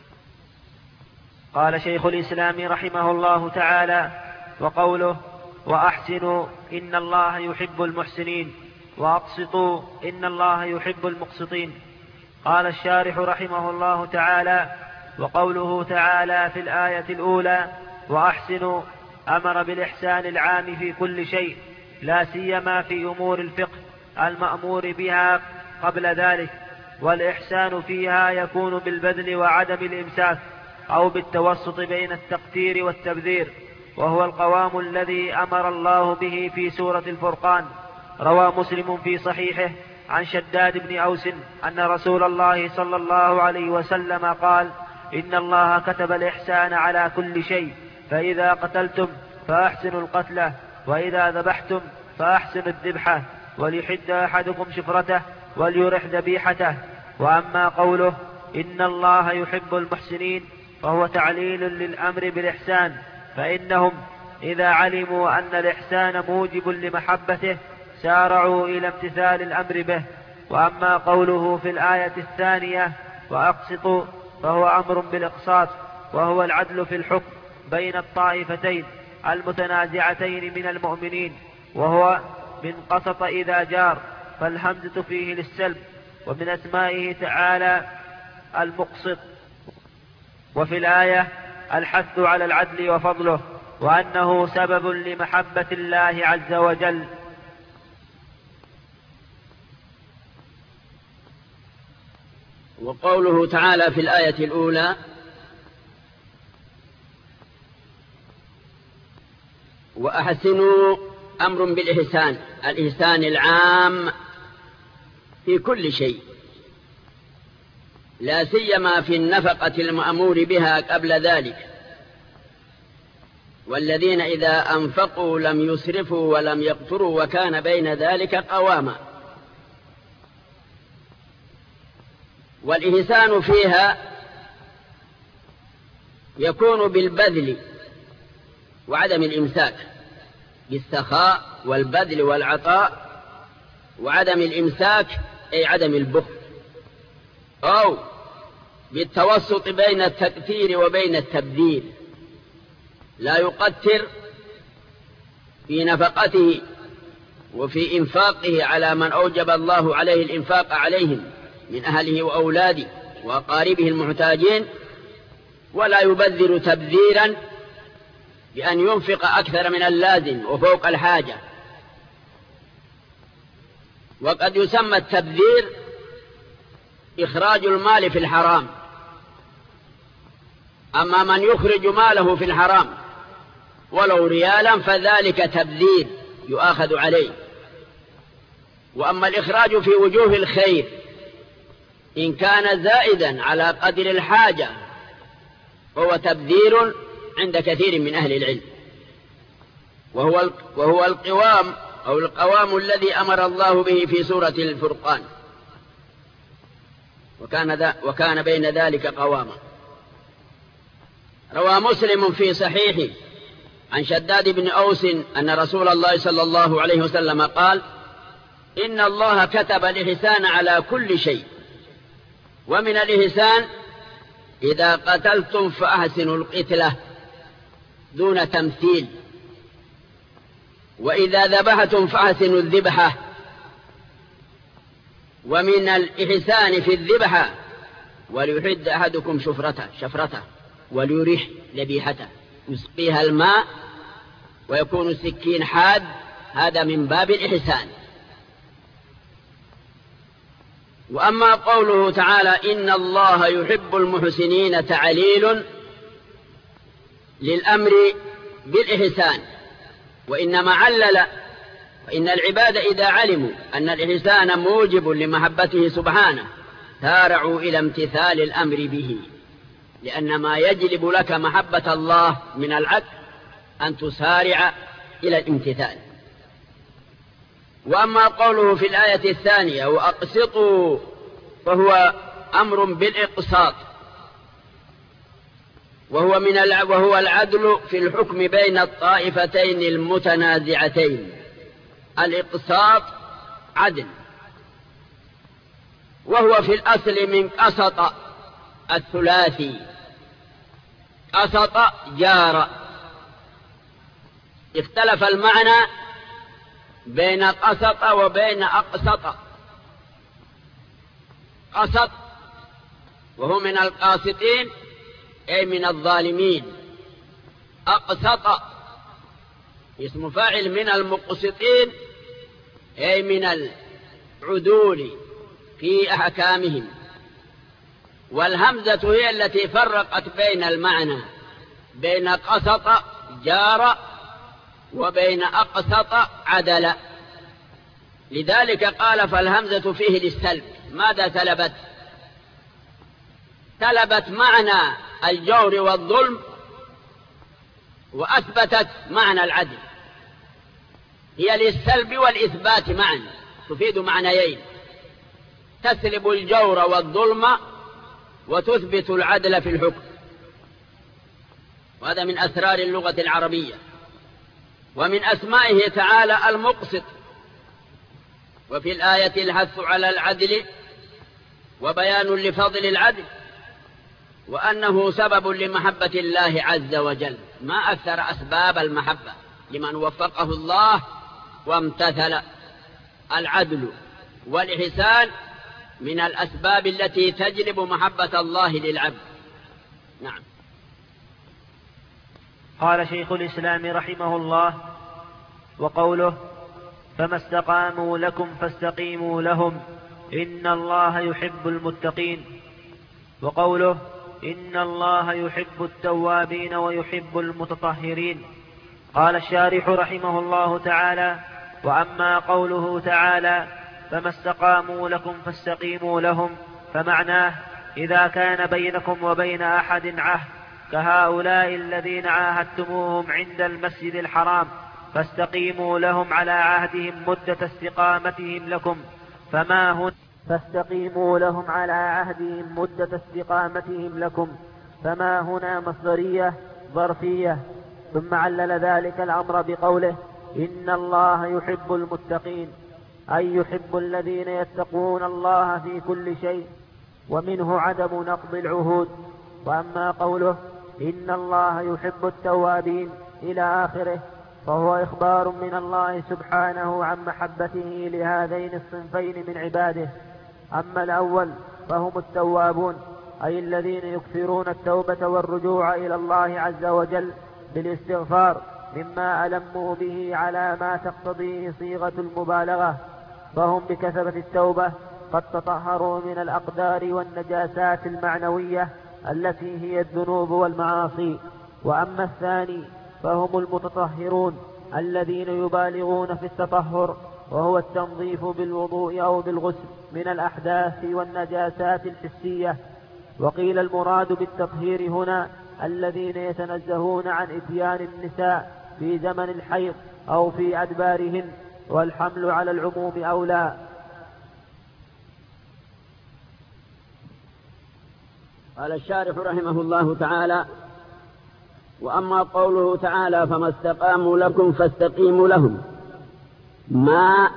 قال شيخ الإسلام رحمه الله تعالى: وقوله: وأحسنوا إن الله يحب المحسنين، وأقسطوا إن الله يحب المقسطين. قال الشارح رحمه الله تعالى: وقوله تعالى في الآية الأولى: وأحسنوا، أمر بالإحسان العام في كل شيء، لا سيما في أمور الفقه المأمور بها قبل ذلك، والإحسان فيها يكون بالبذل وعدم الإمساك، أو بالتوسط بين التقتير والتبذير. وهو القوام الذي أمر الله به في سورة الفرقان. روى مسلم في صحيحه عن شداد بن أوس أن رسول الله صلى الله عليه وسلم قال: إن الله كتب الإحسان على كل شيء، فإذا قتلتم فأحسنوا القتلة، وإذا ذبحتم فأحسنوا الذبحة، وليحد أحدكم شفرته وليرح ذبيحته. وأما قوله إن الله يحب المحسنين فهو تعليل للأمر بالإحسان، فإنهم إذا علموا أن الإحسان موجب لمحبته سارعوا إلى امتثال الأمر به. وأما قوله في الآية الثانية وأقسطوا فهو أمر بالإقساط، وهو العدل في الحكم بين الطائفتين المتنازعتين من المؤمنين، وهو من قسط إذا جار، فالهمزة فيه للسلب. ومن أسمائه تعالى المقسط. وفي الآية الحث على العدل وفضله، وأنه سبب لمحبة الله عز وجل. وقوله تعالى في الآية الأولى: وأحسنوا أمر بالإحسان، الإحسان العام في كل شيء، لا سيما في النفقة المأمور بها قبل ذلك. والذين إذا أنفقوا لم يسرفوا ولم يقتروا وكان بين ذلك قواما. والإحسان فيها يكون بالبذل وعدم الإمساك، بالسخاء والبذل والعطاء وعدم الإمساك أي عدم البخل، أو بالتوسط بين التكثير وبين التبذير، لا يقتر في نفقته وفي إنفاقه على من أوجب الله عليه الإنفاق عليهم من أهله وأولاده وأقاربه المحتاجين، ولا يبذر تبذيرا بأن ينفق أكثر من اللازم وفوق الحاجة. وقد يسمى التبذير إخراج المال في الحرام. أما من يخرج ماله في الحرام ولو ريالا فذلك تبذير يؤاخذ عليه. وأما الإخراج في وجوه الخير إن كان زائدا على قدر الحاجة فهو تبذير عند كثير من أهل العلم، وهو وهو القوام أو القوام الذي أمر الله به في سورة الفرقان، وكان, ذا وكان بين ذلك قواما. روى مسلم في صحيحه عن شداد بن أوس أن رسول الله صلى الله عليه وسلم قال: إن الله كتب الإحسان على كل شيء، ومن الإحسان إذا قتلتم فأحسنوا القتلة دون تمثيل، وإذا ذبحتم فأحسنوا الذبحة. ومن الإحسان في الذبحة وليحد أحدكم شفرته شفرته وليريح ذبيحته، يسقيها الماء ويكون السكين حاد، هذا من باب الإحسان. وأما قوله تعالى إن الله يحب المحسنين تعليل للأمر بالإحسان، وإنما علل فإن العباد إذا علموا أن الإحسان موجب لمحبته سبحانه سارعوا إلى امتثال الأمر به، لأن ما يجلب لك محبة الله من العدل أن تسارع إلى الامتثال. وأما قوله في الآية الثانية وأقسطوا فهو أمر بالإقساط، وهو, من الع... وهو العدل في الحكم بين الطائفتين المتنازعتين. الإقساط عدل، وهو في الأصل من قسط الثلاثي، قسط جار. اختلف المعنى بين قسط وبين أقسط. قسط وهو من القاسطين أي من الظالمين، أقسط اسم فاعل من المقسطين أي من العدول في أحكامهم. والهمزة هي التي فرقت بين المعنى بين قسط جار، وبين أقسط عدل. لذلك قال فالهمزة فيه للسلب. ماذا سلبت؟ سلبت معنى الجور والظلم وأثبتت معنى العدل. هي للسلب والإثبات معا، تفيد معنيين: تسلب الجور والظلم وتثبت العدل في الحكم. وهذا من أسرار اللغة العربية. ومن أسمائه تعالى المقسط. وفي الآية الحث على العدل وبيان لفضل العدل، وأنه سبب لمحبة الله عز وجل. ما أكثر أسباب المحبة لمن وفقه الله وامتثل. العدل والإحسان من الأسباب التي تجلب محبة الله للعبد. نعم. قال شيخ الإسلام رحمه الله: وقوله فما استقاموا لكم فاستقيموا لهم إن الله يحب المتقين. وقوله إن الله يحب التوابين ويحب المتطهرين. قال الشارح رحمه الله تعالى: وأما قوله تعالى فما استقاموا لكم فاستقيموا لهم، فمعناه إذا كان بينكم وبين أحد عهد كهؤلاء الذين عاهدتموهم عند المسجد الحرام فاستقيموا لهم على عهدهم مدة استقامتهم لكم، فما هن فاستقيموا لهم على عهدهم مدة استقامتهم لكم، فما هنا مصدرية ظرفية. ثم علل ذلك الأمر بقوله إن الله يحب المتقين، أي يحب الذين يتقون الله في كل شيء، ومنه عدم نقض العهود. وأما قوله إن الله يحب التوابين إلى آخره فهو إخبار من الله سبحانه عن محبته لهذين الصنفين من عباده. أما الأول فهم التوابون، أي الذين يكثرون التوبة والرجوع إلى الله عز وجل بالاستغفار مما ألموا به على ما تقتضيه صيغة المبالغة، فهم بكثرة التوبة قد تطهروا من الأقدار والنجاسات المعنوية التي هي الذنوب والمعاصي. وأما الثاني فهم المتطهرون الذين يبالغون في التطهر، وهو التنظيف بالوضوء أو بالغسل من الأحداث والنجاسات الحسية. وقيل المراد بالتطهير هنا الذين يتنزهون عن إتيان النساء في زمن الحيض أو في أدبارهن، والحمل على العموم أولى. قال الشارح رحمه الله تعالى: وأما قوله تعالى فما استقاموا لكم فاستقيموا لهم، ما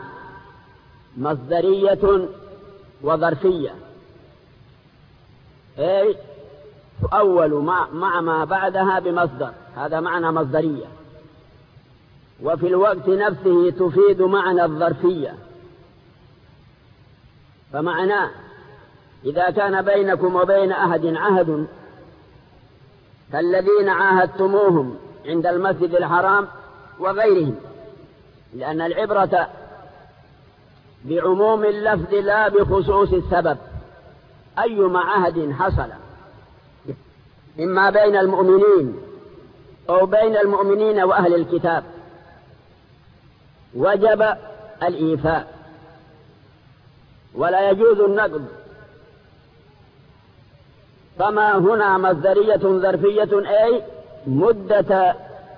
مصدرية وظرفية، أي تؤول مع, مع ما بعدها بمصدر، هذا معنى مصدرية. وفي الوقت نفسه تفيد معنى الظرفية، فمعناه إذا كان بينكم وبين أحد عهد كالذين عاهدتموهم عند المسجد الحرام وغيرهم، لأن العبرة بعموم اللفظ لا بخصوص السبب. أيما عهد حصل إما بين المؤمنين أو بين المؤمنين وأهل الكتاب وجب الإيفاء ولا يجوز النقض. فما هنا مصدرية ظرفية، أي مدة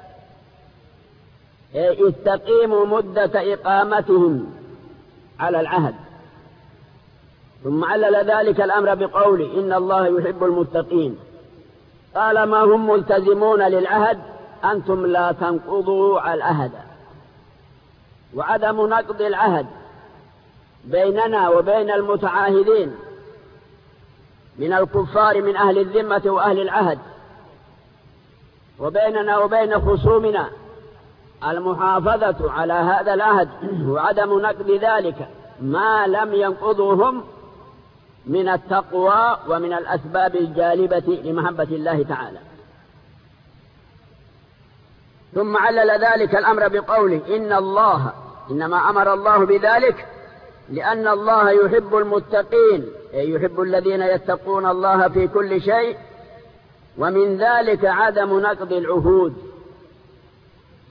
أي استقيموا مدة إقامتهم على العهد. ثم علل ذلك الأمر بقول إن الله يحب المتقين. قال ما هم ملتزمون للعهد أنتم لا تنقضوا العهد. وعدم نقض العهد بيننا وبين المتعاهدين من الكفار من أهل الذمة وأهل العهد، وبيننا وبين خصومنا المحافظة على هذا العهد وعدم نقض ذلك ما لم ينقضهم من التقوى ومن الأسباب الجالبة لمحبة الله تعالى. ثم علل ذلك الأمر بقوله إن الله، إنما أمر الله بذلك لأن الله يحب المتقين، أي يحب الذين يتقون الله في كل شيء، ومن ذلك عدم نقض العهود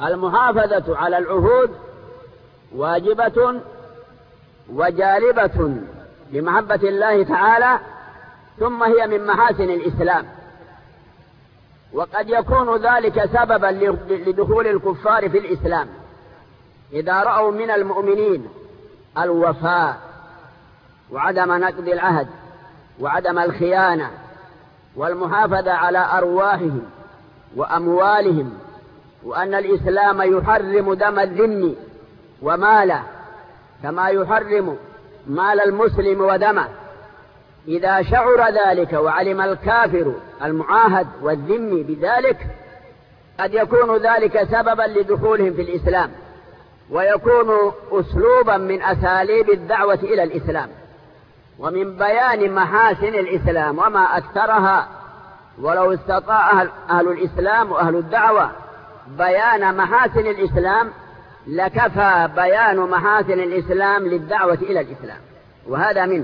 المحافظة على العهود واجبة وجالبة لمحبة الله تعالى، ثم هي من محاسن الإسلام. وقد يكون ذلك سببا لدخول الكفار في الإسلام إذا رأوا من المؤمنين الوفاء وعدم نقض العهد وعدم الخيانة والمحافظة على أرواحهم وأموالهم، وأن الإسلام يحرم دم الذم وماله كما يحرم مال المسلم ودمه. إذا شعر ذلك وعلم الكافر المعاهد والذم بذلك، قد يكون ذلك سببا لدخولهم في الإسلام، ويكون أسلوبا من أساليب الدعوة إلى الإسلام، ومن بيان محاسن الإسلام وما أكثرها. ولو استطاع أهل الإسلام وأهل الدعوة بيان محاسن الإسلام لكفى بيان محاسن الإسلام للدعوة إلى الإسلام، وهذا منه.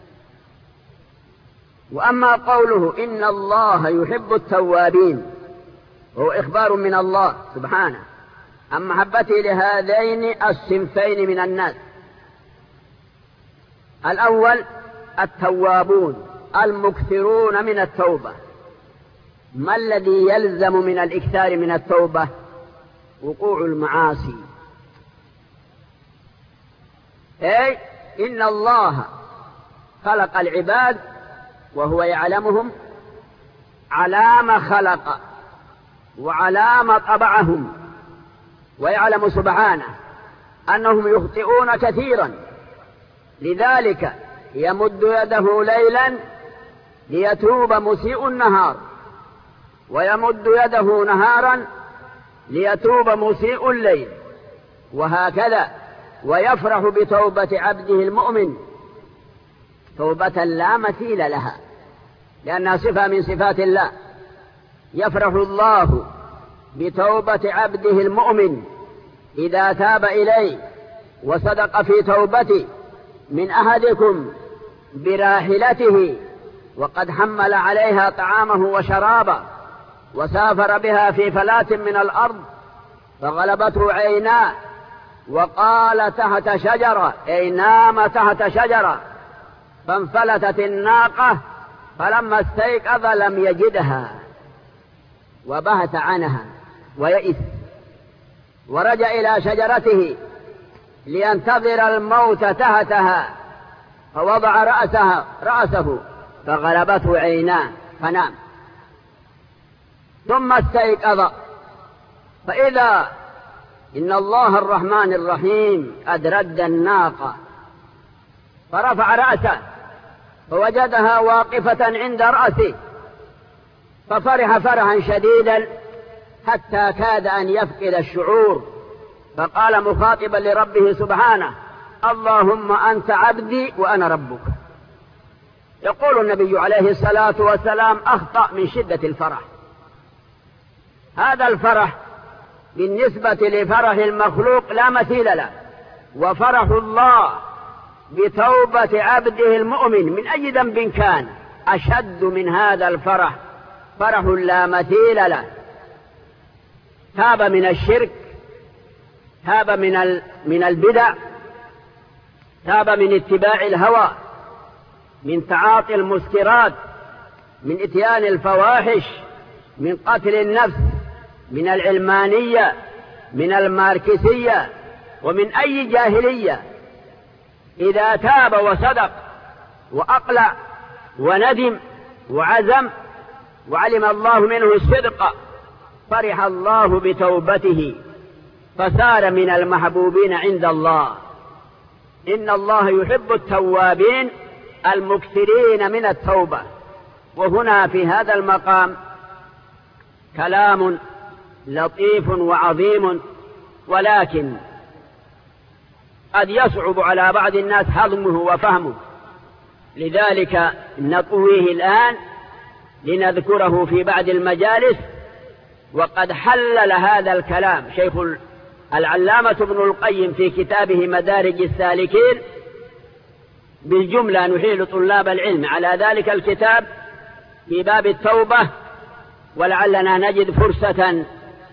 وأما قوله إن الله يحب التوابين، هو إخبار من الله سبحانه عن محبته لهذين الصنفين من الناس. الأول التوابون المكثرون من التوبة. ما الذي يلزم من الإكثار من التوبة؟ وقوع المعاصي. أي إن الله خلق العباد وهو يعلمهم على ما خلق وعلى ما طبعهم، ويعلم سبحانه أنهم يخطئون كثيرا، لذلك يمد يده ليلا ليتوب مسيء النهار، ويمد يده نهارا ليتوب مسيء الليل، وهكذا. ويفرح بتوبة عبده المؤمن توبة لا مثيل لها، لأنها صفة من صفات الله. يفرح الله بتوبة عبده المؤمن إذا تاب إليه وصدق في توبته. من أحدكم براحلته وقد حمل عليها طعامه وشرابه وسافر بها في فلاة من الأرض فغلبته عيناه وقال تحت شجرة، أي نام تحت شجرة، فانفلتت الناقة، فلما استيقظ لم يجدها وبهت عنها ويئس، ورجع إلى شجرته لينتظر الموت تحتها، فوضع رأسها رأسه فغلبته عيناه فنام، ثم استيقظ فإذا إن الله الرحمن الرحيم قد رد الناقة، فرفع رأسه فوجدها واقفة عند رأسه، ففرح فرحا شديدا حتى كاد أن يفقد الشعور، فقال مخاطبا لربه سبحانه: اللهم أنت عبدي وأنا ربك. يقول النبي عليه الصلاة والسلام: أخطأ من شدة الفرح. هذا الفرح بالنسبة لفرح المخلوق لا مثيل له، وفرح الله بتوبة عبده المؤمن من أي ذنب كان أشد من هذا الفرح، فرح لا مثيل له. تاب من الشرك، تاب من من البدع، تاب من اتباع الهوى، من تعاطي المسكرات، من اتيان الفواحش، من قتل النفس، من العلمانية، من الماركسية، ومن أي جاهلية. إذا تاب وصدق وأقلع وندم وعزم وعلم الله منه الصدق، فرح الله بتوبته فصار من المحبوبين عند الله. إن الله يحب التوابين المكثرين من التوبة. وهنا في هذا المقام كلام لطيف وعظيم، ولكن قد يصعب على بعض الناس هضمه وفهمه، لذلك نطويه الآن لنذكره في بعض المجالس. وقد حلل هذا الكلام شيخ العلامة ابن القيم في كتابه مدارج السالكين بالجملة. نحيل طلاب العلم على ذلك الكتاب في باب التوبة، ولعلنا نجد فرصة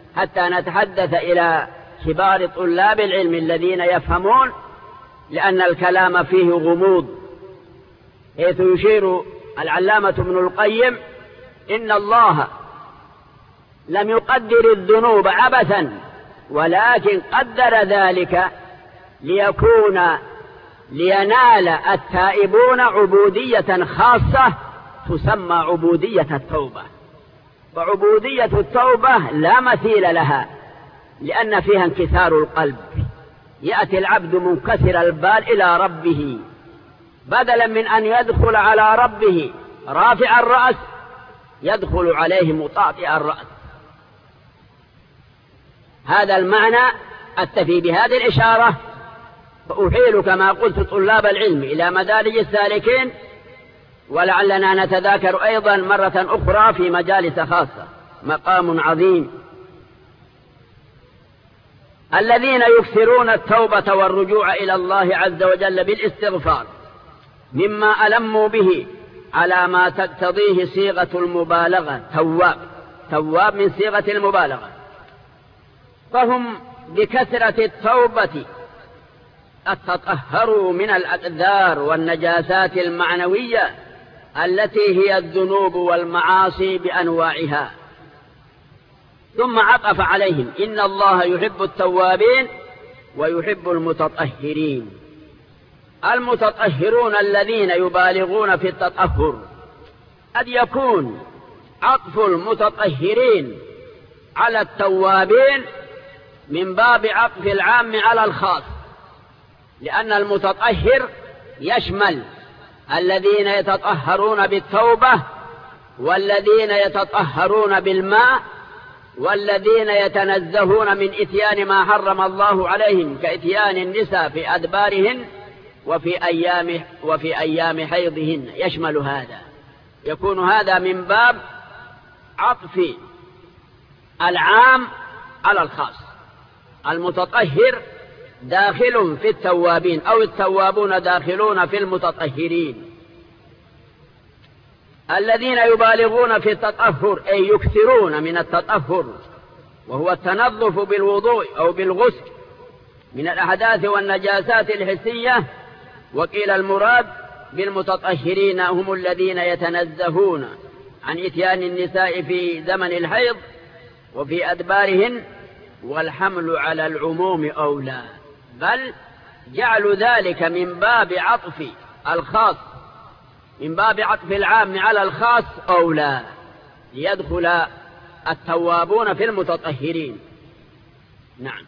حتى نتحدث إلى كبار طلاب العلم الذين يفهمون، لأن الكلام فيه غموض، حيث يشير العلامة ابن القيم إن الله لم يقدر الذنوب عبثا، ولكن قدر ذلك ليكون لينال التائبون عبودية خاصة تسمى عبودية التوبة. فعبودية التوبة لا مثيل لها، لأن فيها انكسار القلب، يأتي العبد منكسر البال إلى ربه، بدلا من أن يدخل على ربه رافع الرأس يدخل عليه مطاطئ الرأس. هذا المعنى أكتفي بهذه الإشارة، فأحيل كما قلت طلاب العلم إلى مدارج السالكين، ولعلنا نتذاكر أيضا مرة أخرى في مجالس خاصة. مقام عظيم. الذين يكثرون التوبة والرجوع إلى الله عز وجل بالاستغفار مما ألموا به على ما تقتضيه صيغة المبالغة، تواب تواب من صيغة المبالغة، فهم بكثرة التوبة تطهروا من الأقدار والنجاسات المعنوية التي هي الذنوب والمعاصي بأنواعها. ثم عطف عليهم إن الله يحب التوابين ويحب المتطهرين. المتطهرون الذين يبالغون في التطهر. قد يكون عطف المتطهرين على التوابين من باب عطف العام على الخاص، لأن المتطهر يشمل الذين يتطهرون بالتوبة، والذين يتطهرون بالماء، والذين يتنزهون من إتيان ما حرم الله عليهم كإتيان النساء في أدبارهن وفي أيام, وفي أيام حيضهن، يشمل هذا. يكون هذا من باب عطف العام على الخاص. المتطهر داخل في التوابين، أو التوابون داخلون في المتطهرين. الذين يبالغون في التطهر أي يكثرون من التطهر، وهو التنظف بالوضوء أو بالغسل من الأحداث والنجاسات الحسية. وقيل المراد بالمتطهرين هم الذين يتنزهون عن إتيان النساء في زمن الحيض وفي أدبارهن، والحمل على العموم أولى، بل جعلوا ذلك من باب عطف الخاص، من باب عطف العام على الخاص أولى، ليدخل التوابون في المتطهرين. نعم.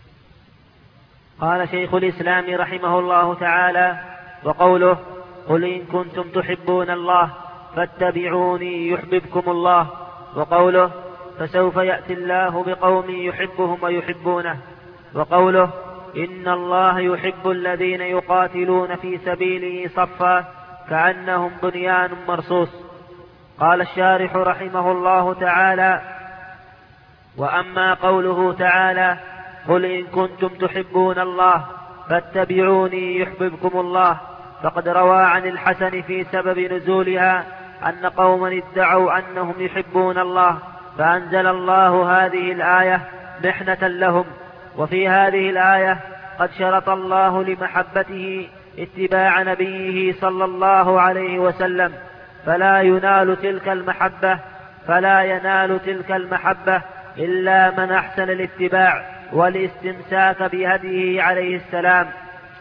قال شيخ الإسلام رحمه الله تعالى: وقوله قل إن كنتم تحبون الله فاتبعوني يحببكم الله، وقوله فسوف يأتي الله بقوم يحبهم ويحبونه، وقوله إن الله يحب الذين يقاتلون في سبيله صفا كأنهم بنيان مرصوص. قال الشارح رحمه الله تعالى: وأما قوله تعالى قل إن كنتم تحبون الله فاتبعوني يحببكم الله، فقد روى عن الحسن في سبب نزولها أن قوما ادعوا أنهم يحبون الله، فأنزل الله هذه الآية محنة لهم. وفي هذه الآية قد شرط الله لمحبته اتباع نبيه صلى الله عليه وسلم، فلا ينال تلك المحبة فلا ينال تلك المحبة إلا من أحسن الاتباع والاستمساك بهديه عليه السلام.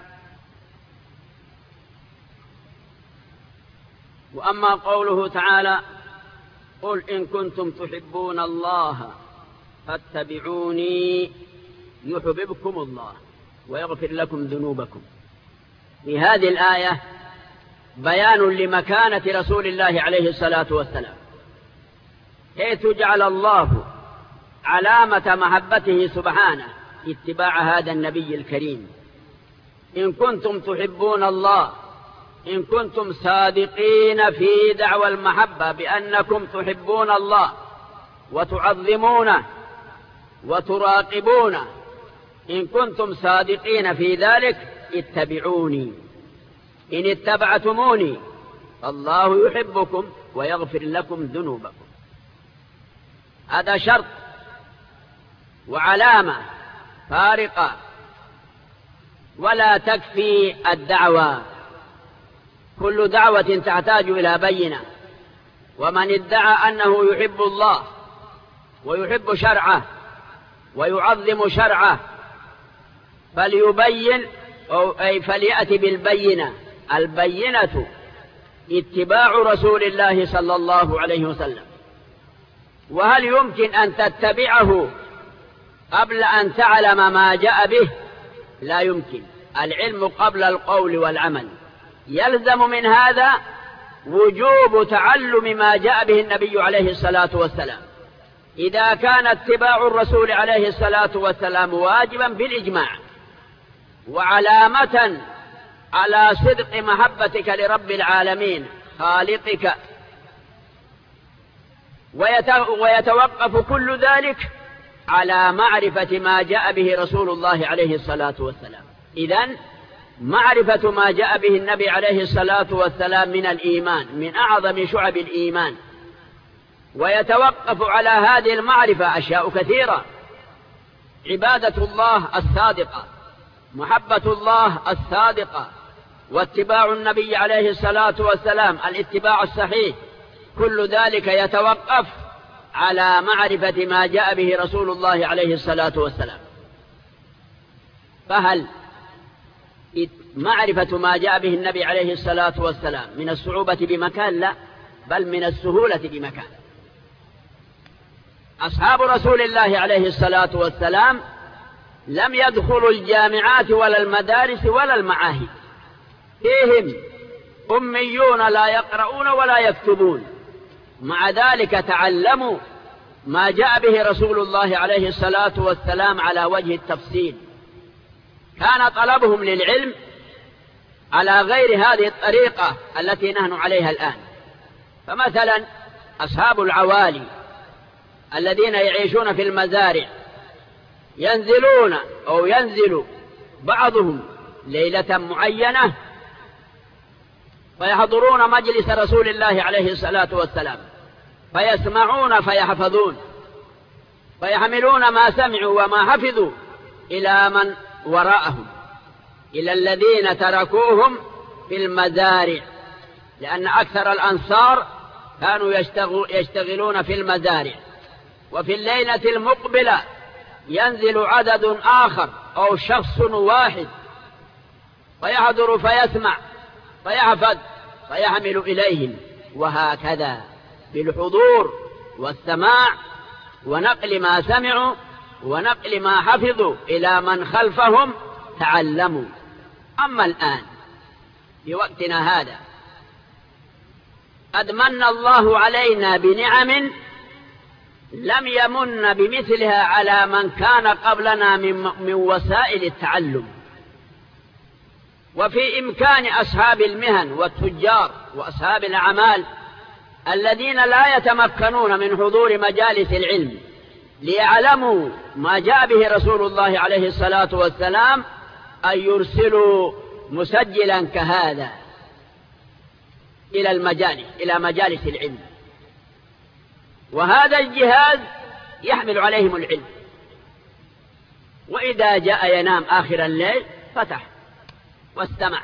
وأما قوله تعالى قل إن كنتم تحبون الله فاتبعوني يحببكم الله ويغفر لكم ذنوبكم، في هذه الآية بيان لمكانة رسول الله عليه الصلاة والسلام، حيث جعل الله علامة محبته سبحانه اتباع هذا النبي الكريم. إن كنتم تحبون الله، إن كنتم صادقين في دعوى المحبة بأنكم تحبون الله وتعظمونه وتراقبونه، إن كنتم صادقين في ذلك اتبعوني، إن اتبعتموني الله وعلامة فارقة، ولا تكفي الدعوة، كل دعوة تحتاج إلى بينة. ومن ادعى أنه يحب الله ويحب شرعه ويعظم شرعه فليبين، أي فليأتي بالبينة. البينة اتباع رسول الله صلى الله عليه وسلم. وهل يمكن أن تتبعه قبل أن تعلم ما جاء به؟ لا يمكن. العلم قبل القول والعمل. يلزم من هذا وجوب تعلم ما جاء به النبي عليه الصلاة والسلام. إذا كان اتباع الرسول عليه الصلاة والسلام واجبا بالإجماع وعلامة على صدق محبتك لرب العالمين خالقك، ويتوقف كل ذلك على معرفة ما جاء به رسول الله عليه الصلاة والسلام. إذن معرفة ما جاء به النبي عليه الصلاة والسلام من الإيمان، من أعظم شعب الإيمان. ويتوقف على هذه المعرفة أشياء كثيرة: عبادة الله الصادقة، محبة الله الصادقة، واتباع النبي عليه الصلاة والسلام الاتباع الصحيح. كل ذلك يتوقف على معرفة ما جاء به رسول الله عليه الصلاة والسلام. فهل معرفة ما جاء به النبي عليه الصلاة والسلام من الصعوبة بمكان؟ لا، بل من السهولة بمكان. أصحاب رسول الله عليه الصلاة والسلام لم يدخلوا الجامعات ولا المدارس ولا المعاهد، فيهم أميون لا يقرؤون ولا يكتبون، مع ذلك تعلموا ما جاء به رسول الله عليه الصلاة والسلام على وجه التفصيل. كان طلبهم للعلم على غير هذه الطريقة التي نحن عليها الآن. فمثلا أصحاب العوالي الذين يعيشون في المزارع ينزلون أو ينزل بعضهم ليلة معينة فيحضرون مجلس رسول الله عليه الصلاة والسلام، فيسمعون فيحفظون، فيحملون ما سمعوا وما حفظوا إلى من وراءهم، إلى الذين تركوهم في المزارع، لأن أكثر الأنصار كانوا يشتغلون في المزارع. وفي الليلة المقبلة ينزل عدد آخر أو شخص واحد فيحضر فيسمع فيحفظ فيحمل إليهم، وهكذا بالحضور والسماع ونقل ما سمعوا ونقل ما حفظوا إلى من خلفهم تعلموا. أما الآن في وقتنا هذا قد من الله علينا بنعم لم يمن بمثلها على من كان قبلنا من وسائل التعلم. وفي إمكان أصحاب المهن والتجار وأصحاب الأعمال الذين لا يتمكنون من حضور مجالس العلم ليعلموا ما جاء به رسول الله عليه الصلاة والسلام أن يرسلوا مسجلا كهذا إلى المجالس إلى مجالس العلم. وهذا الجهاز يحمل عليهم العلم، وإذا جاء ينام آخر الليل فتح واستمع،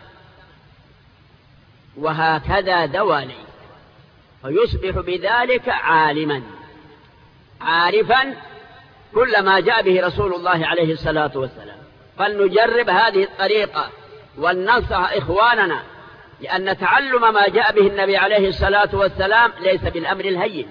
وهكذا دوالي، فيصبح بذلك عالما عارفا كل ما جاء به رسول الله عليه الصلاة والسلام. فلنجرب هذه الطريقة ولننصح إخواننا، لأن تعلم ما جاء به النبي عليه الصلاة والسلام ليس بالأمر الهين،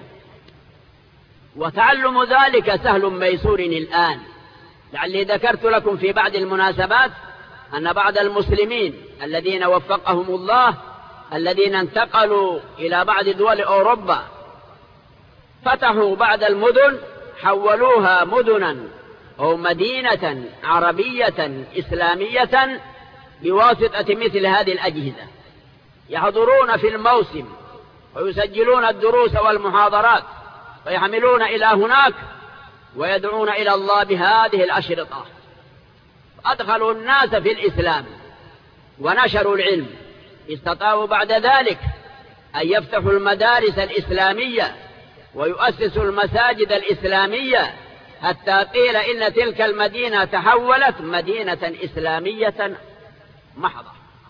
وتعلم ذلك سهل ميسور الآن. لعلي ذكرت لكم في بعض المناسبات أن بعض المسلمين الذين وفقهم الله الذين انتقلوا إلى بعض دول أوروبا فتحوا بعض المدن، حولوها مدنا أو مدينة عربية إسلامية بواسطة مثل هذه الأجهزة. يحضرون في الموسم ويسجلون الدروس والمحاضرات ويحملون إلى هناك ويدعون إلى الله بهذه الأشرطة. أدخلوا الناس في الإسلام ونشروا العلم. استطاعوا بعد ذلك أن يفتحوا المدارس الإسلامية ويؤسسوا المساجد الإسلامية. حتى قيل إن تلك المدينة تحولت مدينة إسلامية محضة.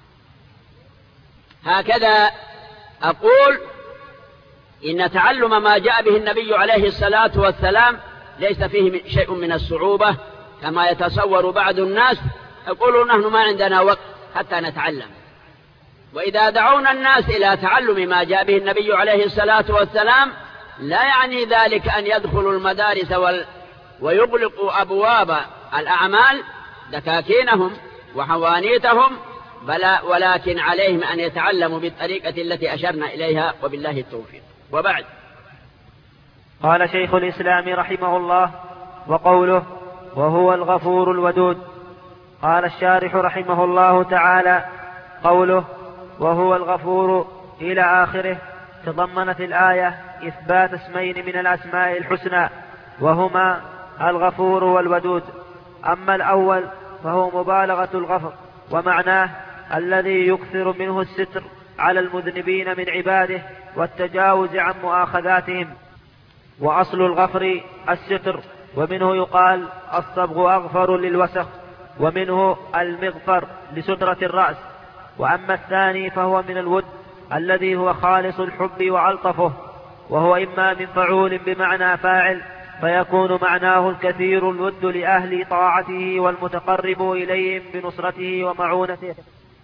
هكذا أقول إن تعلم ما جاء به النبي عليه الصلاة والسلام ليس فيه شيء من الصعوبة كما يتصور بعض الناس، يقولون نحن ما عندنا وقت حتى نتعلم. وإذا دعونا الناس إلى تعلم ما جاء به النبي عليه الصلاة والسلام لا يعني ذلك أن يدخلوا المدارس وال... ويغلقوا أبواب الأعمال دكاكينهم وحوانيتهم، بل ولكن عليهم أن يتعلموا بالطريقة التي أشرنا إليها، وبالله التوفيق. وبعد، قال شيخ الإسلام رحمه الله: وقوله وهو الغفور الودود. قال الشارح رحمه الله تعالى: قوله وهو الغفور إلى آخره تضمنت الآية إثبات اسمين من الأسماء الحسنى، وهما الغفور والودود. أما الأول فهو مبالغة الغفر، ومعناه الذي يكثر منه الستر على المذنبين من عباده والتجاوز عن مؤاخذاتهم. وأصل الغفر الستر، ومنه يقال الصبغ أغفر للوسخ، ومنه المغفر لسترة الرأس. وأما الثاني فهو من الود الذي هو خالص الحب وعلطفه، وهو إما من فعول بمعنى فاعل فيكون معناه الكثير الود لأهل طاعته والمتقرب إليهم بنصرته ومعونته،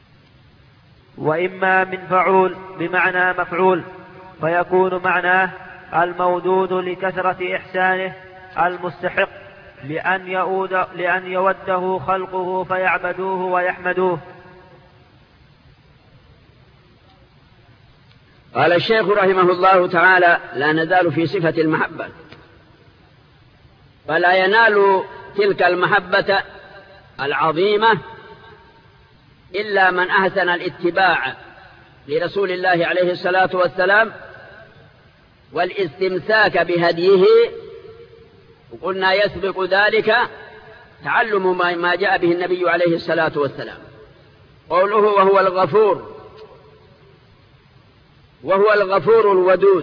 وإما من فعول بمعنى مفعول فيكون معناه المودود لكثرة إحسانه المستحق لأن, يؤود لأن يوده خلقه فيعبدوه ويحمدوه. قال الشيخ رحمه الله تعالى: لا نزال في صفة المحبة، فلا ينال تلك المحبة العظيمة إلا من أحسن الاتباع لرسول الله عليه الصلاة والسلام والاستمساك بهديه. وقلنا يسبق ذلك تعلم ما جاء به النبي عليه الصلاة والسلام. قوله وهو الغفور، وهو الغفور الودود،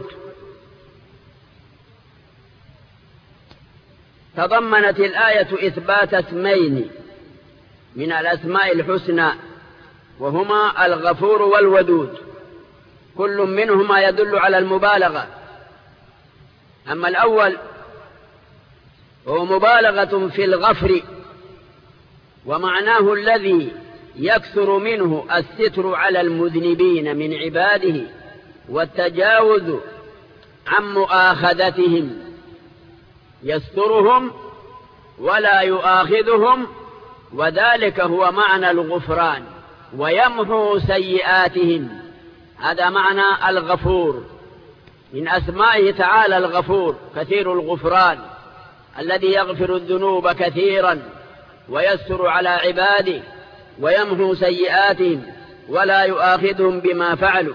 تضمنت الآية إثبات اسمين من الأسماء الحسنى، وهما الغفور والودود، كل منهما يدل على المبالغة. أما الأول هو مبالغة في الغفر، ومعناه الذي يكثر منه الستر على المذنبين من عباده والتجاوز عن مؤاخذتهم، يسترهم ولا يؤاخذهم، وذلك هو معنى الغفران، ويمحو سيئاتهم. هذا معنى الغفور، من أسمائه تعالى الغفور، كثير الغفران، الذي يغفر الذنوب كثيرا ويستر على عباده ويمحو سيئاتهم ولا يؤاخذهم بما فعلوا.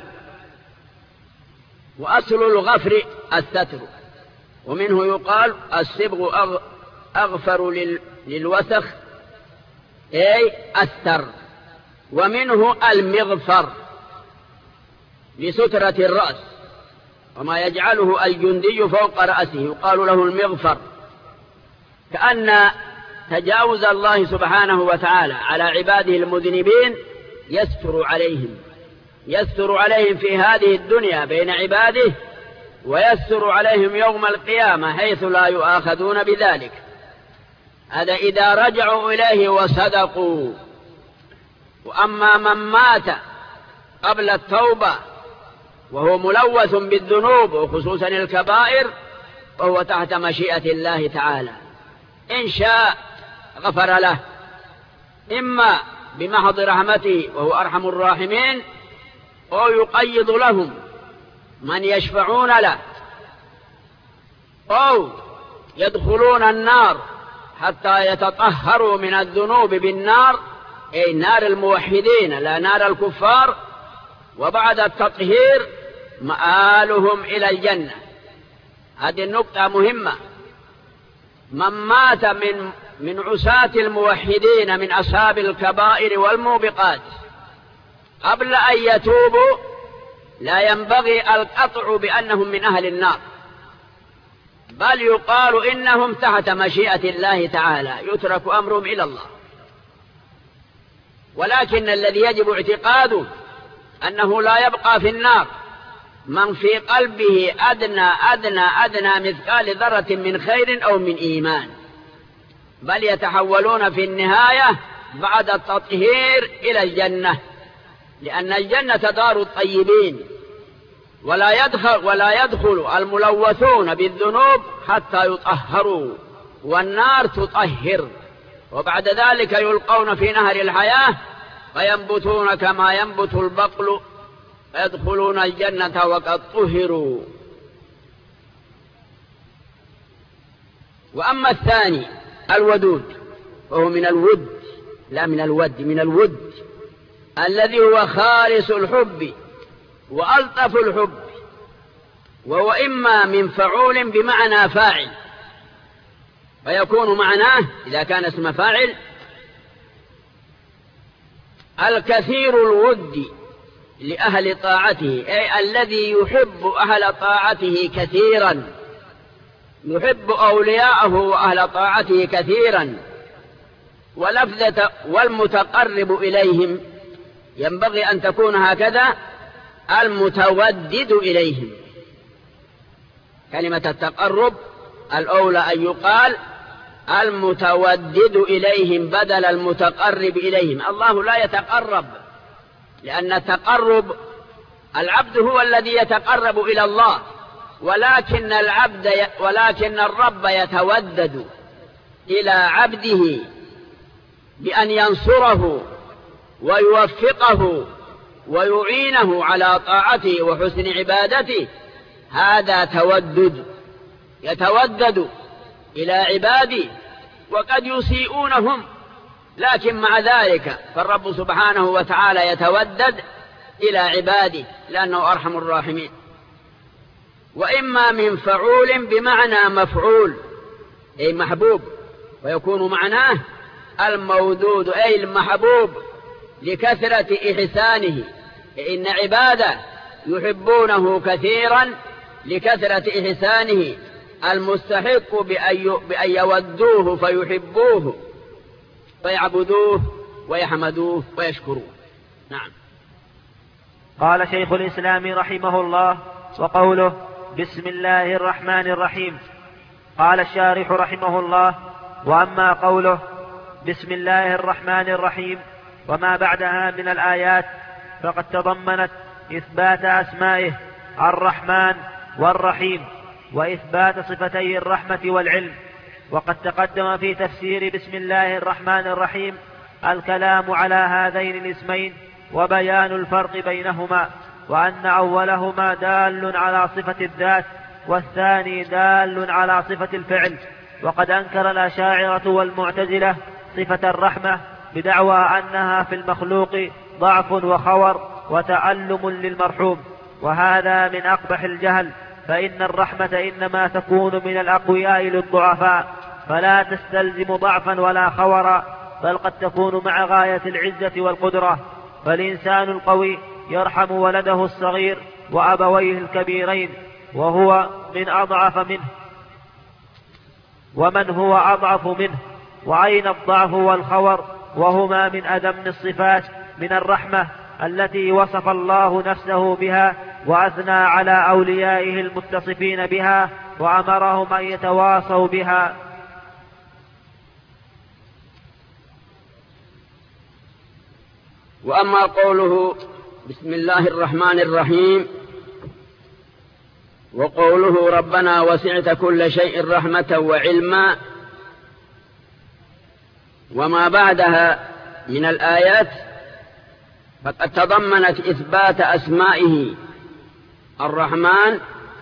وأصل الغفر الستر، ومنه يقال الصبغ أغفر للوسخ أي أستر، ومنه المغفر لسترة الرأس، وما يجعله الجندي فوق رأسه يقال له المغفر، كأن تجاوز الله سبحانه وتعالى على عباده المذنبين يستر عليهم، يستر عليهم في هذه الدنيا بين عباده، ويستر عليهم يوم القيامة حيث لا يؤاخذون بذلك. هذا إذا رجعوا إليه وصدقوا. وأما من مات قبل التوبة وهو ملوث بالذنوب وخصوصا الكبائر فهو تحت مشيئة الله تعالى، إن شاء غفر له، إما بمحض رحمته وهو أرحم الراحمين، أو يقيض لهم من يشفعون له، أو يدخلون النار حتى يتطهروا من الذنوب بالنار، أي نار الموحدين لا نار الكفار، وبعد التطهير مآلهم إلى الجنة. هذه النقطة مهمة. من مات من من عساة الموحدين من أصحاب الكبائر والموبقات قبل أن يتوبوا لا ينبغي القطع بأنهم من أهل النار، بل يقال إنهم تحت مشيئة الله تعالى، يترك أمرهم إلى الله. ولكن الذي يجب اعتقاده أنه لا يبقى في النار من في قلبه أدنى أدنى أدنى مثقال ذرة من خير أو من إيمان، بل يتحولون في النهاية بعد التطهير إلى الجنة، لأن الجنة دار الطيبين، ولا يدخل ولا يدخل الملوثون بالذنوب حتى يطهروا، والنار تطهر، وبعد ذلك يلقون في نهر الحياة فينبتون كما ينبت البقل فيدخلون الجنة وقد طهروا. وأما الثاني الودود فهو من الود، لا من الود، من الود الذي هو خالص الحب وألطف الحب، وهو إما من فعول بمعنى فاعل، فيكون معناه إذا كان اسم فاعل الكثير الود لأهل طاعته، أي الذي يحب أهل طاعته كثيرا، يحب أولياءه وأهل طاعته كثيرا. ولفظة والمتقرب إليهم ينبغي أن تكون هكذا، المتودد إليهم. كلمة التقرب الأولى أن يقال المتودد إليهم بدل المتقرب إليهم. الله لا يتقرب، لأن التقرب العبد هو الذي يتقرب إلى الله، ولكن العبد ي... ولكن الرب يتودد إلى عبده بأن ينصره ويوفقه ويعينه على طاعته وحسن عبادته. هذا تودد، يتودد إلى عباده، وقد يسيئونهم، لكن مع ذلك فالرب سبحانه وتعالى يتودد إلى عباده لأنه أرحم الراحمين. وإما من فعول بمعنى مفعول أي محبوب، ويكون معناه المودود أي المحبوب لكثرة إحسانه، إن عباده يحبونه كثيرا لكثرة إحسانه المستحق بأن يودوه فيحبوه فيعبدوه ويحمدوه ويشكروه. نعم. قال شيخ الإسلام رحمه الله: وقوله بسم الله الرحمن الرحيم. قال الشارح رحمه الله: وأما قوله بسم الله الرحمن الرحيم وما بعدها من الآيات فقد تضمنت إثبات أسمائه الرحمن والرحيم وإثبات صفتي الرحمة والعلم. وقد تقدم في تفسير بسم الله الرحمن الرحيم الكلام على هذين الاسمين وبيان الفرق بينهما، وأن أولهما دال على صفة الذات والثاني دال على صفة الفعل. وقد أنكر الأشاعرة والمعتزلة صفة الرحمة بدعوى أنها في المخلوق ضعف وخور وتألم للمرحوم، وهذا من أقبح الجهل، فإن الرحمة إنما تكون من الأقوياء للضعفاء، فلا تستلزم ضعفا ولا خورا، بل قد تكون مع غاية العزة والقدرة. فالإنسان القوي يرحم ولده الصغير وأبويه الكبيرين وهو من أضعف منه، ومن هو أضعف منه. وأين الضعف والخور وهما من أدم الصفات من الرحمة التي وصف الله نفسه بها وأثنى على أوليائه المتصفين بها وأمرهم أن يتواصوا بها. وأما قوله بسم الله الرحمن الرحيم وقوله ربنا وسعت كل شيء رحمة وعلما وما بعدها من الآيات فقد تضمنت إثبات أسمائه الرحمن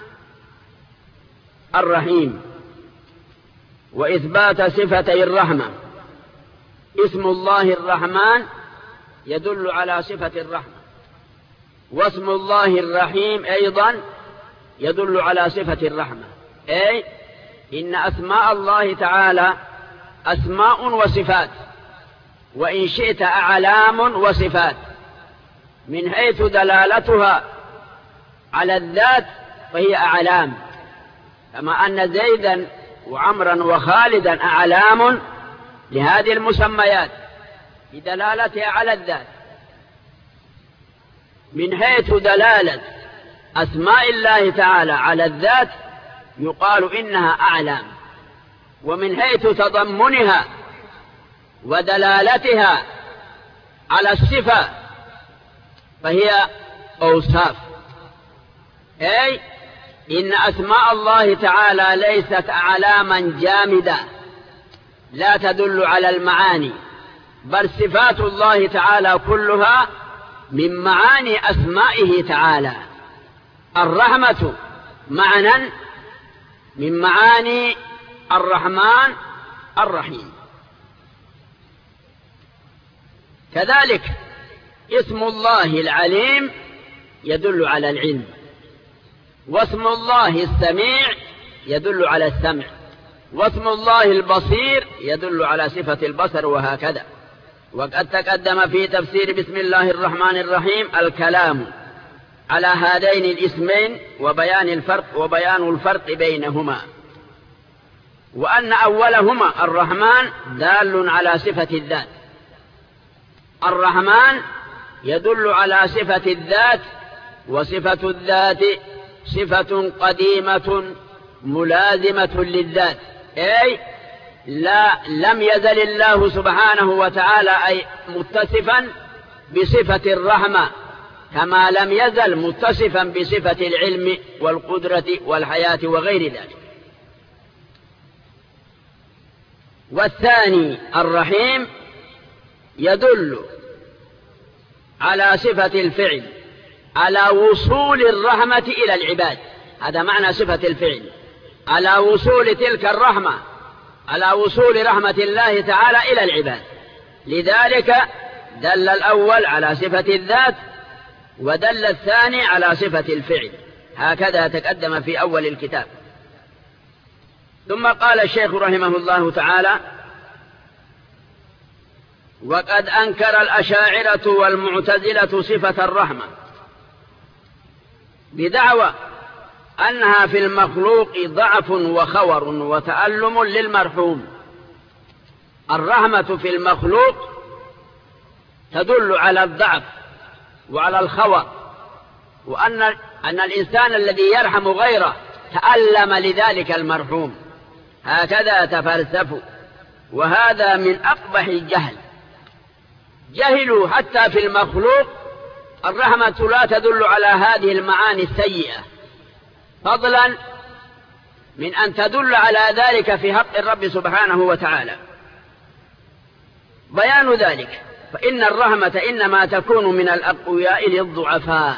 الرحيم وإثبات صفتي الرحمة. اسم الله الرحمن يدل على صفة الرحمة، واسم الله الرحيم أيضا يدل على صفة الرحمة، أي إن أسماء الله تعالى أسماء وصفات، وإن شئت أعلام وصفات، من حيث دلالتها على الذات فهي أعلام، كما أن زيدا وعمرا وخالدا أعلام لهذه المسميات بدلالتها على الذات. من حيث دلالة أسماء الله تعالى على الذات يقال إنها أعلام، ومن حيث تضمنها ودلالتها على الصفة فهي أوصاف. أي إن أسماء الله تعالى ليست أعلاما جامدة لا تدل على المعاني، بل صفات الله تعالى كلها من معاني أسمائه تعالى. الرحمة معنى من معاني الرحمن الرحيم. كذلك اسم الله العليم يدل على العلم، واسم الله السميع يدل على السمع، واسم الله البصير يدل على صفة البصر، وهكذا. وقد تقدم في تفسير بسم الله الرحمن الرحيم الكلام على هذين الاسمين وبيان الفرق وبيان الفرق بينهما، وأن أولهما الرحمن دال على صفة الذات. الرحمن يدل على صفة الذات، وصفة الذات صفة قديمة ملازمة للذات، أي لا لم يزل الله سبحانه وتعالى أي متصفا بصفة الرحمة، كما لم يزل متصفا بصفة العلم والقدرة والحياة وغير ذلك. والثاني الرحيم يدل على صفة الفعل، على وصول الرحمة إلى العباد، هذا معنى صفة الفعل، على وصول تلك الرحمة، على وصول رحمة الله تعالى إلى العباد. لذلك دل الأول على صفة الذات، ودل الثاني على صفة الفعل، هكذا تقدم في أول الكتاب. ثم قال الشيخ رحمه الله تعالى: وقد أنكر الأشاعرة والمعتزلة صفة الرحمة بدعوى أنها في المخلوق ضعف وخور وتألم للمرحوم. الرحمة في المخلوق تدل على الضعف وعلى الخور، وأن أن الإنسان الذي يرحم غيره تألم لذلك المرحوم، هكذا تفلسفوا، وهذا من أقبح الجهل. جهلوا حتى في المخلوق الرحمة لا تدل على هذه المعاني السيئة، فضلا من أن تدل على ذلك في حق الرب سبحانه وتعالى. بيان ذلك: فإن الرحمة إنما تكون من الأقوياء للضعفاء.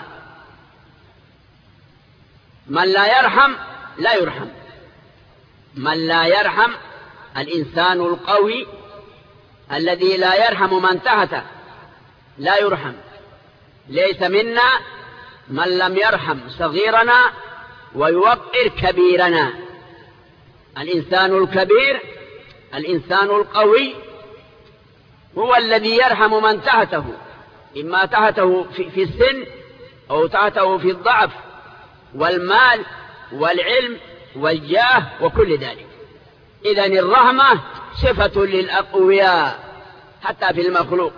من لا يرحم لا يرحم، من لا يرحم الإنسان القوي الذي لا يرحم من تحته لا يرحم. ليس منا من لم يرحم صغيرنا ويوقر كبيرنا. الإنسان الكبير، الإنسان القوي، هو الذي يرحم من تحته، إما تحته في السن أو تحته في الضعف والمال والعلم والجاه وكل ذلك. إذن الرحمة صفة للأقوياء حتى في المخلوق،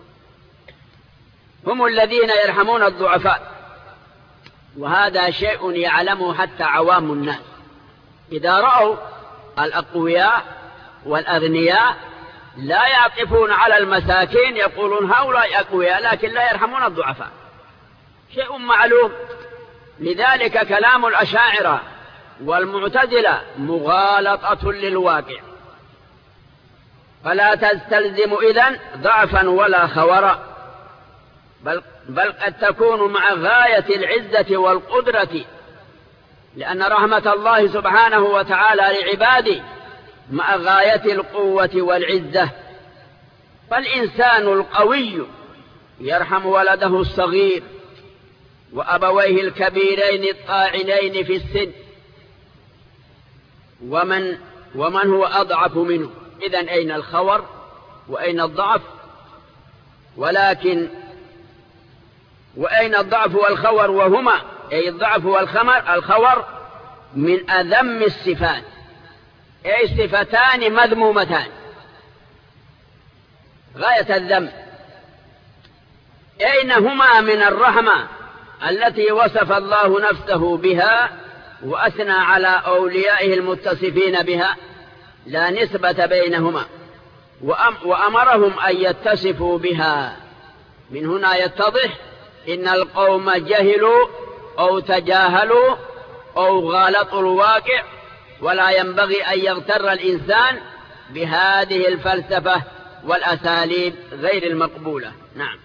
هم الذين يرحمون الضعفاء، وهذا شيء يعلمه حتى عوام الناس. إذا رأوا الأقوياء والأغنياء لا يعطفون على المساكين، يقولون هؤلاء أقوياء لكن لا يرحمون الضعفاء، شيء معلوم. لذلك كلام الأشاعرة والمعتزلة مغالطة للواقع، فلا تستلزم إذن ضعفا ولا خورا، بل, بل قد تكون مع غاية العزة والقدرة، لأن رحمة الله سبحانه وتعالى لعباده مع غاية القوة والعزة. فالإنسان القوي يرحم ولده الصغير وأبويه الكبيرين الطاعنين في السن، ومن, ومن هو أضعف منه. إذن أين الخور وأين الضعف؟ ولكن وأين الضعف والخور؟ وهما أي الضعف والخمر الخور من أذم الصفات، أي صفتان مذمومتان غاية الذم. أين هما من الرحمة التي وصف الله نفسه بها وأثنى على أوليائه المتصفين بها؟ لا نسبة بينهما، وأمرهم أن يتصفوا بها. من هنا يتضح إن القوم جهلوا أو تجاهلوا أو غالطوا الواقع، ولا ينبغي أن يغتر الإنسان بهذه الفلسفة والأساليب غير المقبولة. نعم.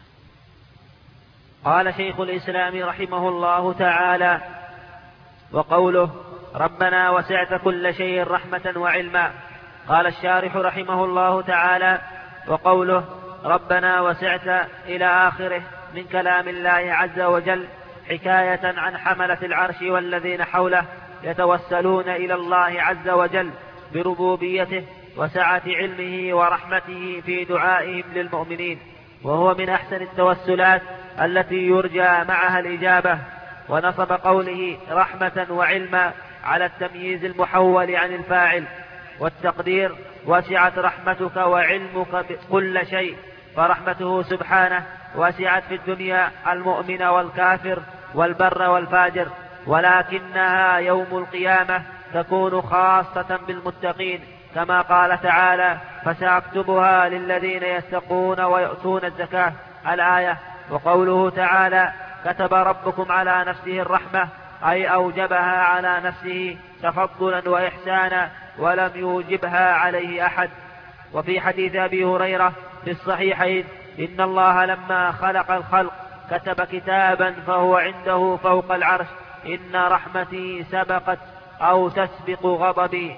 قال شيخ الإسلام رحمه الله تعالى: وقوله ربنا وسعت كل شيء رحمة وعلما. قال الشارح رحمه الله تعالى: وقوله ربنا وسعت إلى آخره من كلام الله عز وجل حكاية عن حملة العرش والذين حوله يتوسلون إلى الله عز وجل بربوبيته وسعة علمه ورحمته في دعائهم للمؤمنين، وهو من أحسن التوسلات التي يرجى معها الإجابة. ونصب قوله رحمة وعلما على التمييز المحول عن الفاعل، والتقدير وسعت رحمتك وعلمك كل شيء، فرحمته سبحانه وسعت في الدنيا المؤمن والكافر والبر والفاجر، ولكنها يوم القيامة تكون خاصة بالمتقين، كما قال تعالى: فسأكتبها للذين يتقون ويؤتون الزكاة الآية. وقوله تعالى: كتب ربكم على نفسه الرحمة، أي أوجبها على نفسه تفضلا وإحسانا ولم يوجبها عليه أحد. وفي حديث أبي هريرة في الصحيحين: إن الله لما خلق الخلق كتب كتابا فهو عنده فوق العرش، إن رحمتي سبقت أو تسبق غضبي.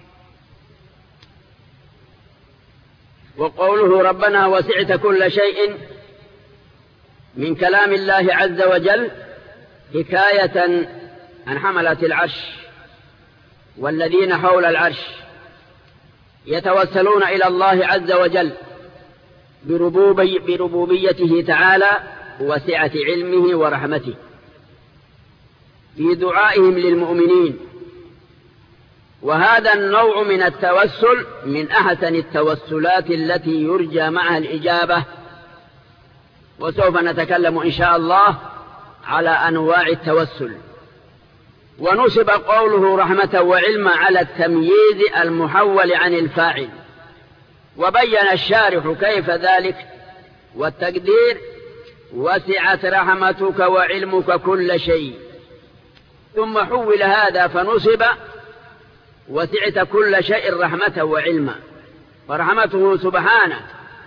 وقوله ربنا وسعت كل شيء من كلام الله عز وجل حكاية عن حملة العرش والذين حول العرش يتوسلون إلى الله عز وجل بربوبي بربوبيته تعالى وسعة علمه ورحمته في دعائهم للمؤمنين. وهذا النوع من التوسل من أحسن التوسلات التي يرجى معها الإجابة، وسوف نتكلم إن شاء الله على أنواع التوسل. ونسب قوله رحمة وعلم على التمييز المحول عن الفاعل، وبين الشارح كيف ذلك، والتقدير وسعت رحمتك وعلمك كل شيء، ثم حول هذا فنسب وسعت كل شيء رحمة وعلما، فرحمته سبحانه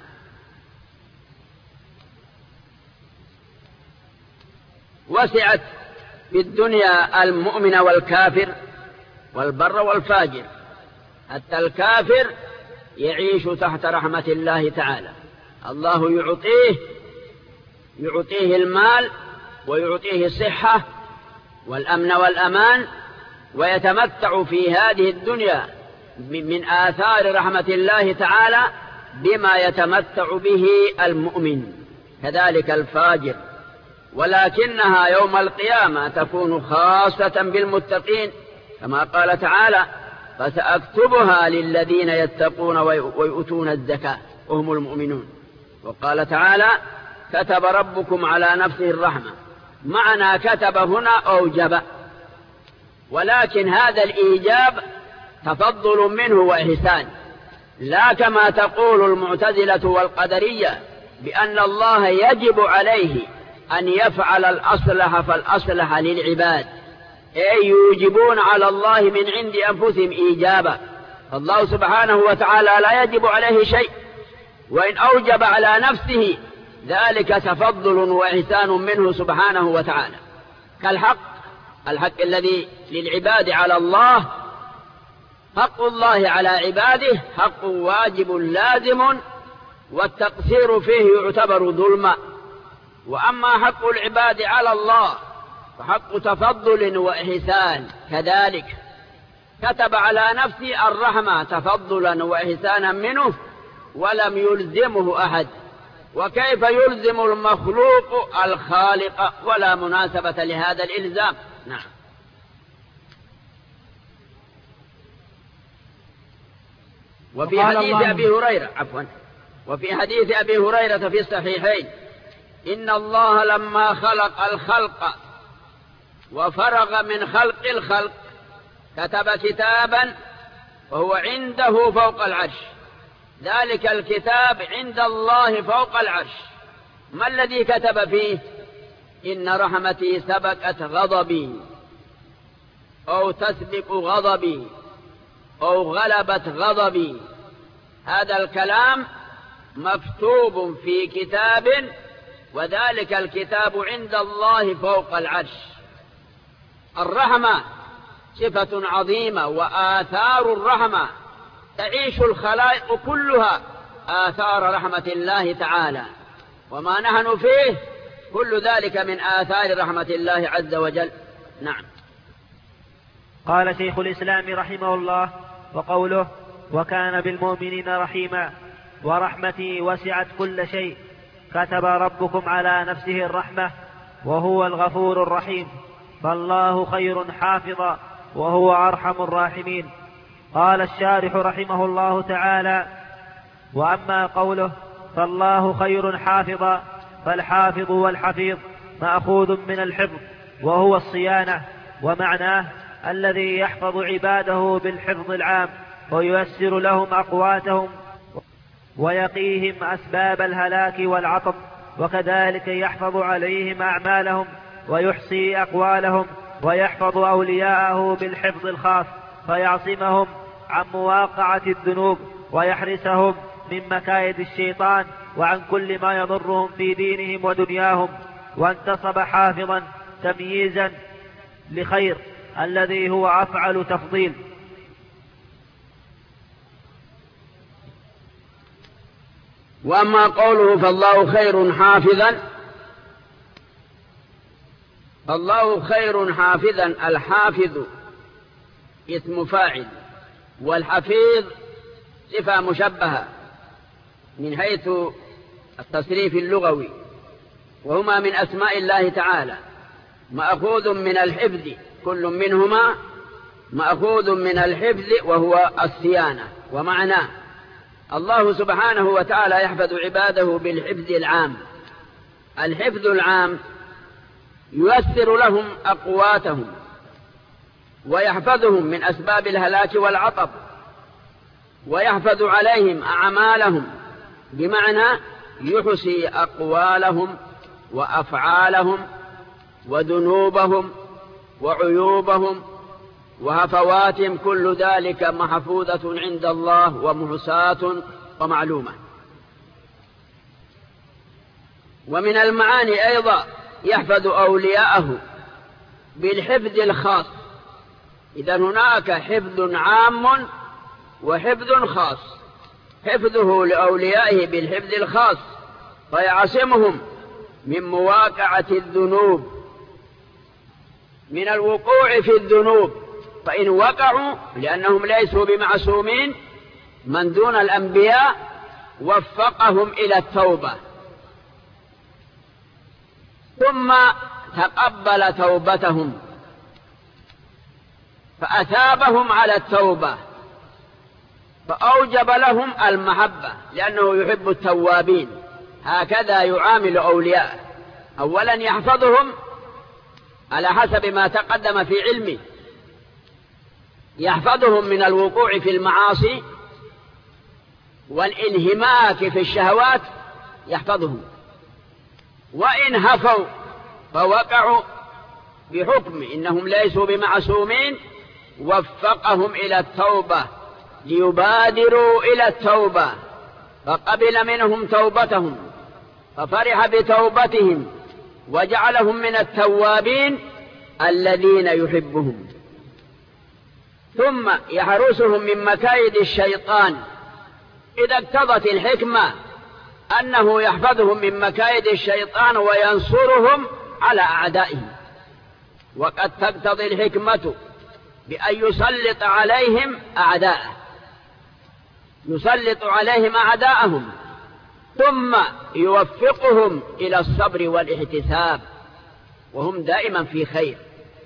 وسعت في الدنيا المؤمن والكافر والبر والفاجر، حتى الكافر يعيش تحت رحمة الله تعالى. الله يعطيه يعطيه المال ويعطيه الصحة والأمن والأمان، ويتمتع في هذه الدنيا من آثار رحمة الله تعالى بما يتمتع به المؤمن، كذلك الفاجر. ولكنها يوم القيامة تكون خاصة بالمتقين، كما قال تعالى: فسأكتبها للذين يتقون ويؤتون الزكاة وهم المؤمنون. وقال تعالى: كتب ربكم على نفسه الرحمة. معنى كتب هنا أوجب، ولكن هذا الإيجاب تفضل منه وإحسان، لا كما تقول المعتزلة والقدرية بأن الله يجب عليه أن يفعل الأصلح فالأصلح للعباد، أي يوجبون على الله من عند أنفسهم إيجابا. فالله سبحانه وتعالى لا يجب عليه شيء، وإن أوجب على نفسه ذلك تفضل وإحسان منه سبحانه وتعالى، كالحق الحق الذي للعباد على الله. حق الله على عباده حق واجب لازم، والتقصير فيه يعتبر ظلما. وأما حق العباد على الله فحق تفضل وإحسان كذلك. كتب على نفسه الرحمة تفضلا وإحسانا منه ولم يلزمه أحد، وكيف يلزم المخلوق الخالق؟ ولا مناسبة لهذا الإلزام. نعم. وفي حديث أبي هريرة عفوا وفي حديث أبي هريرة في الصحيحين إن الله لما خلق الخلق وفرغ من خلق الخلق كتب كتابا وهو عنده فوق العرش. ذلك الكتاب عند الله فوق العرش. ما الذي كتب فيه؟ إن رحمتي سبقت غضبي أو تسبق غضبي أو غلبت غضبي. هذا الكلام مكتوب في كتاب، وذلك الكتاب عند الله فوق العرش. الرحمة صفة عظيمة، وآثار الرحمة تعيش الخلائق كلها آثار رحمة الله تعالى، وما نحن فيه كل ذلك من آثار رحمة الله عز وجل. نعم. قال شيخ الإسلام رحمه الله: وقوله وكان بالمؤمنين رحيما ورحمتي وسعت كل شيء، كتب ربكم على نفسه الرحمة وهو الغفور الرحيم، فالله خير حافظا وهو أرحم الراحمين. قال الشارح رحمه الله تعالى: وأما قوله فالله خير حافظا، فالحافظ والحفيظ مأخوذ من الحفظ وهو الصيانة، ومعناه الذي يحفظ عباده بالحفظ العام وييسر لهم أقواتهم ويقيهم أسباب الهلاك والعطب، وكذلك يحفظ عليهم أعمالهم ويحصي أقوالهم، ويحفظ أولياءه بالحفظ الخاص فيعصمهم عن مواقعة الذنوب ويحرسهم من مكايد الشيطان وعن كل ما يضرهم في دينهم ودنياهم. وانتصب حافظا تمييزا لخير الذي هو أفعل تفضيل. وأما قوله فالله خير حافظا، الله خير حافظا، الحافظ اسم فاعل، والحفيظ صفة مشبهة من حيث التصريف اللغوي، وهما من أسماء الله تعالى، مأخوذ من الحفظ، كل منهما مأخوذ من الحفظ وهو الصيانة. ومعناه الله سبحانه وتعالى يحفظ عباده بالحفظ العام. الحفظ العام ييسر لهم أقواتهم ويحفظهم من أسباب الهلاك والعطب، ويحفظ عليهم أعمالهم، بمعنى يحصي أقوالهم وأفعالهم وذنوبهم وعيوبهم وهفواتهم، كل ذلك محفوظة عند الله ومحصاة ومعلومة. ومن المعاني أيضا يحفظ أولياءه بالحفظ الخاص. إذا هناك حفظ عام وحفظ خاص. حفظه لأوليائه بالحفظ الخاص فيعصمهم من مواقعة الذنوب، من الوقوع في الذنوب، فإن وقعوا لأنهم ليسوا بمعصومين من دون الأنبياء وفقهم إلى التوبة، ثم تقبل توبتهم فأثابهم على التوبة، فأوجب لهم المحبة لأنه يحب التوابين. هكذا يعامل أولياءه. أولا يحفظهم على حسب ما تقدم في علمه، يحفظهم من الوقوع في المعاصي والانهماك في الشهوات، يحفظهم. وإن هفوا فوقعوا بحكم إنهم ليسوا بمعصومين وفقهم إلى التوبة ليبادروا إلى التوبة، فقبل منهم توبتهم ففرح بتوبتهم وجعلهم من التوابين الذين يحبهم. ثم يحرسهم من مكايد الشيطان. إذا اقتضت الحكمة أنه يحفظهم من مكايد الشيطان وينصرهم على أعدائهم، وقد تقتضي الحكمة بأن يسلط عليهم أعداءه، يسلط عليهم أعداءهم ثم يوفقهم إلى الصبر والاحتساب، وهم دائما في خير.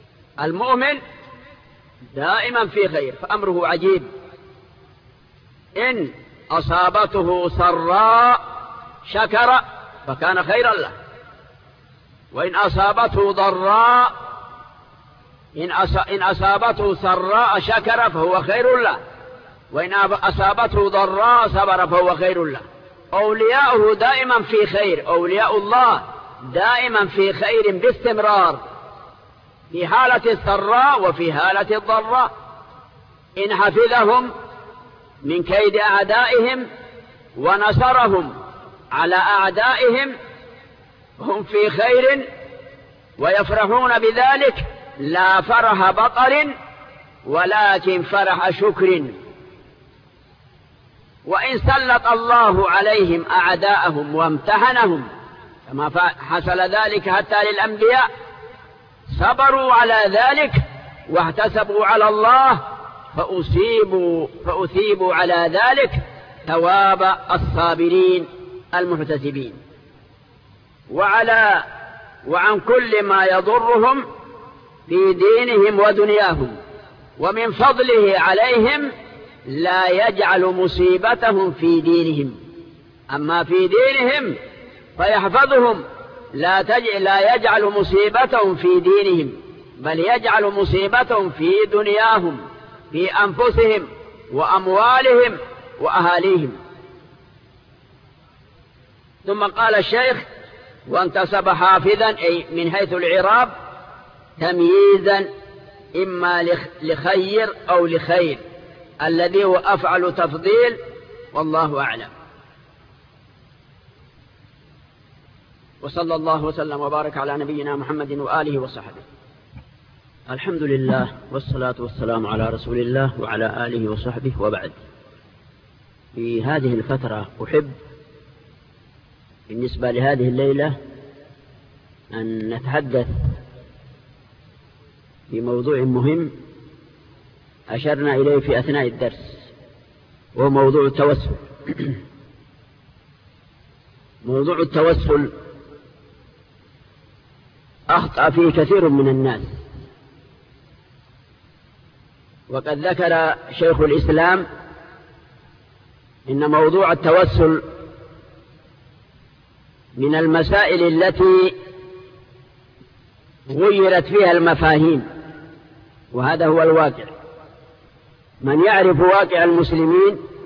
المؤمن دائما في خير، فأمره عجيب. إن أصابته سراء شكر فكان خيرا له، وإن أصابته ضراء إن أصابته سراء شكر فهو خير له، وإن أصابته ضراء صبر فهو خير له. أولياؤه دائما في خير، أولياء الله دائما في خير باستمرار، في حالة السراء وفي حالة الضراء. إن حفظهم من كيد أعدائهم ونصرهم على أعدائهم هم في خير ويفرحون بذلك، لا فرح بطر ولكن فرح شكر. وإن سلط الله عليهم أعداءهم وامتحنهم كما حصل ذلك حتى للأنبياء، صبروا على ذلك واحتسبوا على الله فأصيبوا, فأثيبوا على ذلك ثواب الصابرين المحتسبين. وعلى وعن كل ما يضرهم في دينهم ودنياهم، ومن فضله عليهم لا يجعل مصيبتهم في دينهم. أما في دينهم فيحفظهم، لا, تجعل لا يجعل مصيبتهم في دينهم، بل يجعل مصيبتهم في دنياهم، في أنفسهم وأموالهم وأهاليهم. ثم قال الشيخ: وانتصب حافظا، أي من حيث الإعراب تمييزا إما لخير أو لخير، الذي هو أفعل تفضيل، والله أعلم. وصلى الله وسلم وبارك على نبينا محمد وآله وصحبه. الحمد لله والصلاة والسلام على رسول الله وعلى آله وصحبه، وبعد. في هذه الفترة أحب بالنسبة لهذه الليلة أن نتحدث في موضوع مهم أشرنا إليه في أثناء الدرس، وهو موضوع التوسل. موضوع التوسل أخطأ فيه كثير من الناس، وقد ذكر شيخ الإسلام إن موضوع التوسل من المسائل التي غيرت فيها المفاهيم، وهذا هو الواقع. من يعرف واقع المسلمين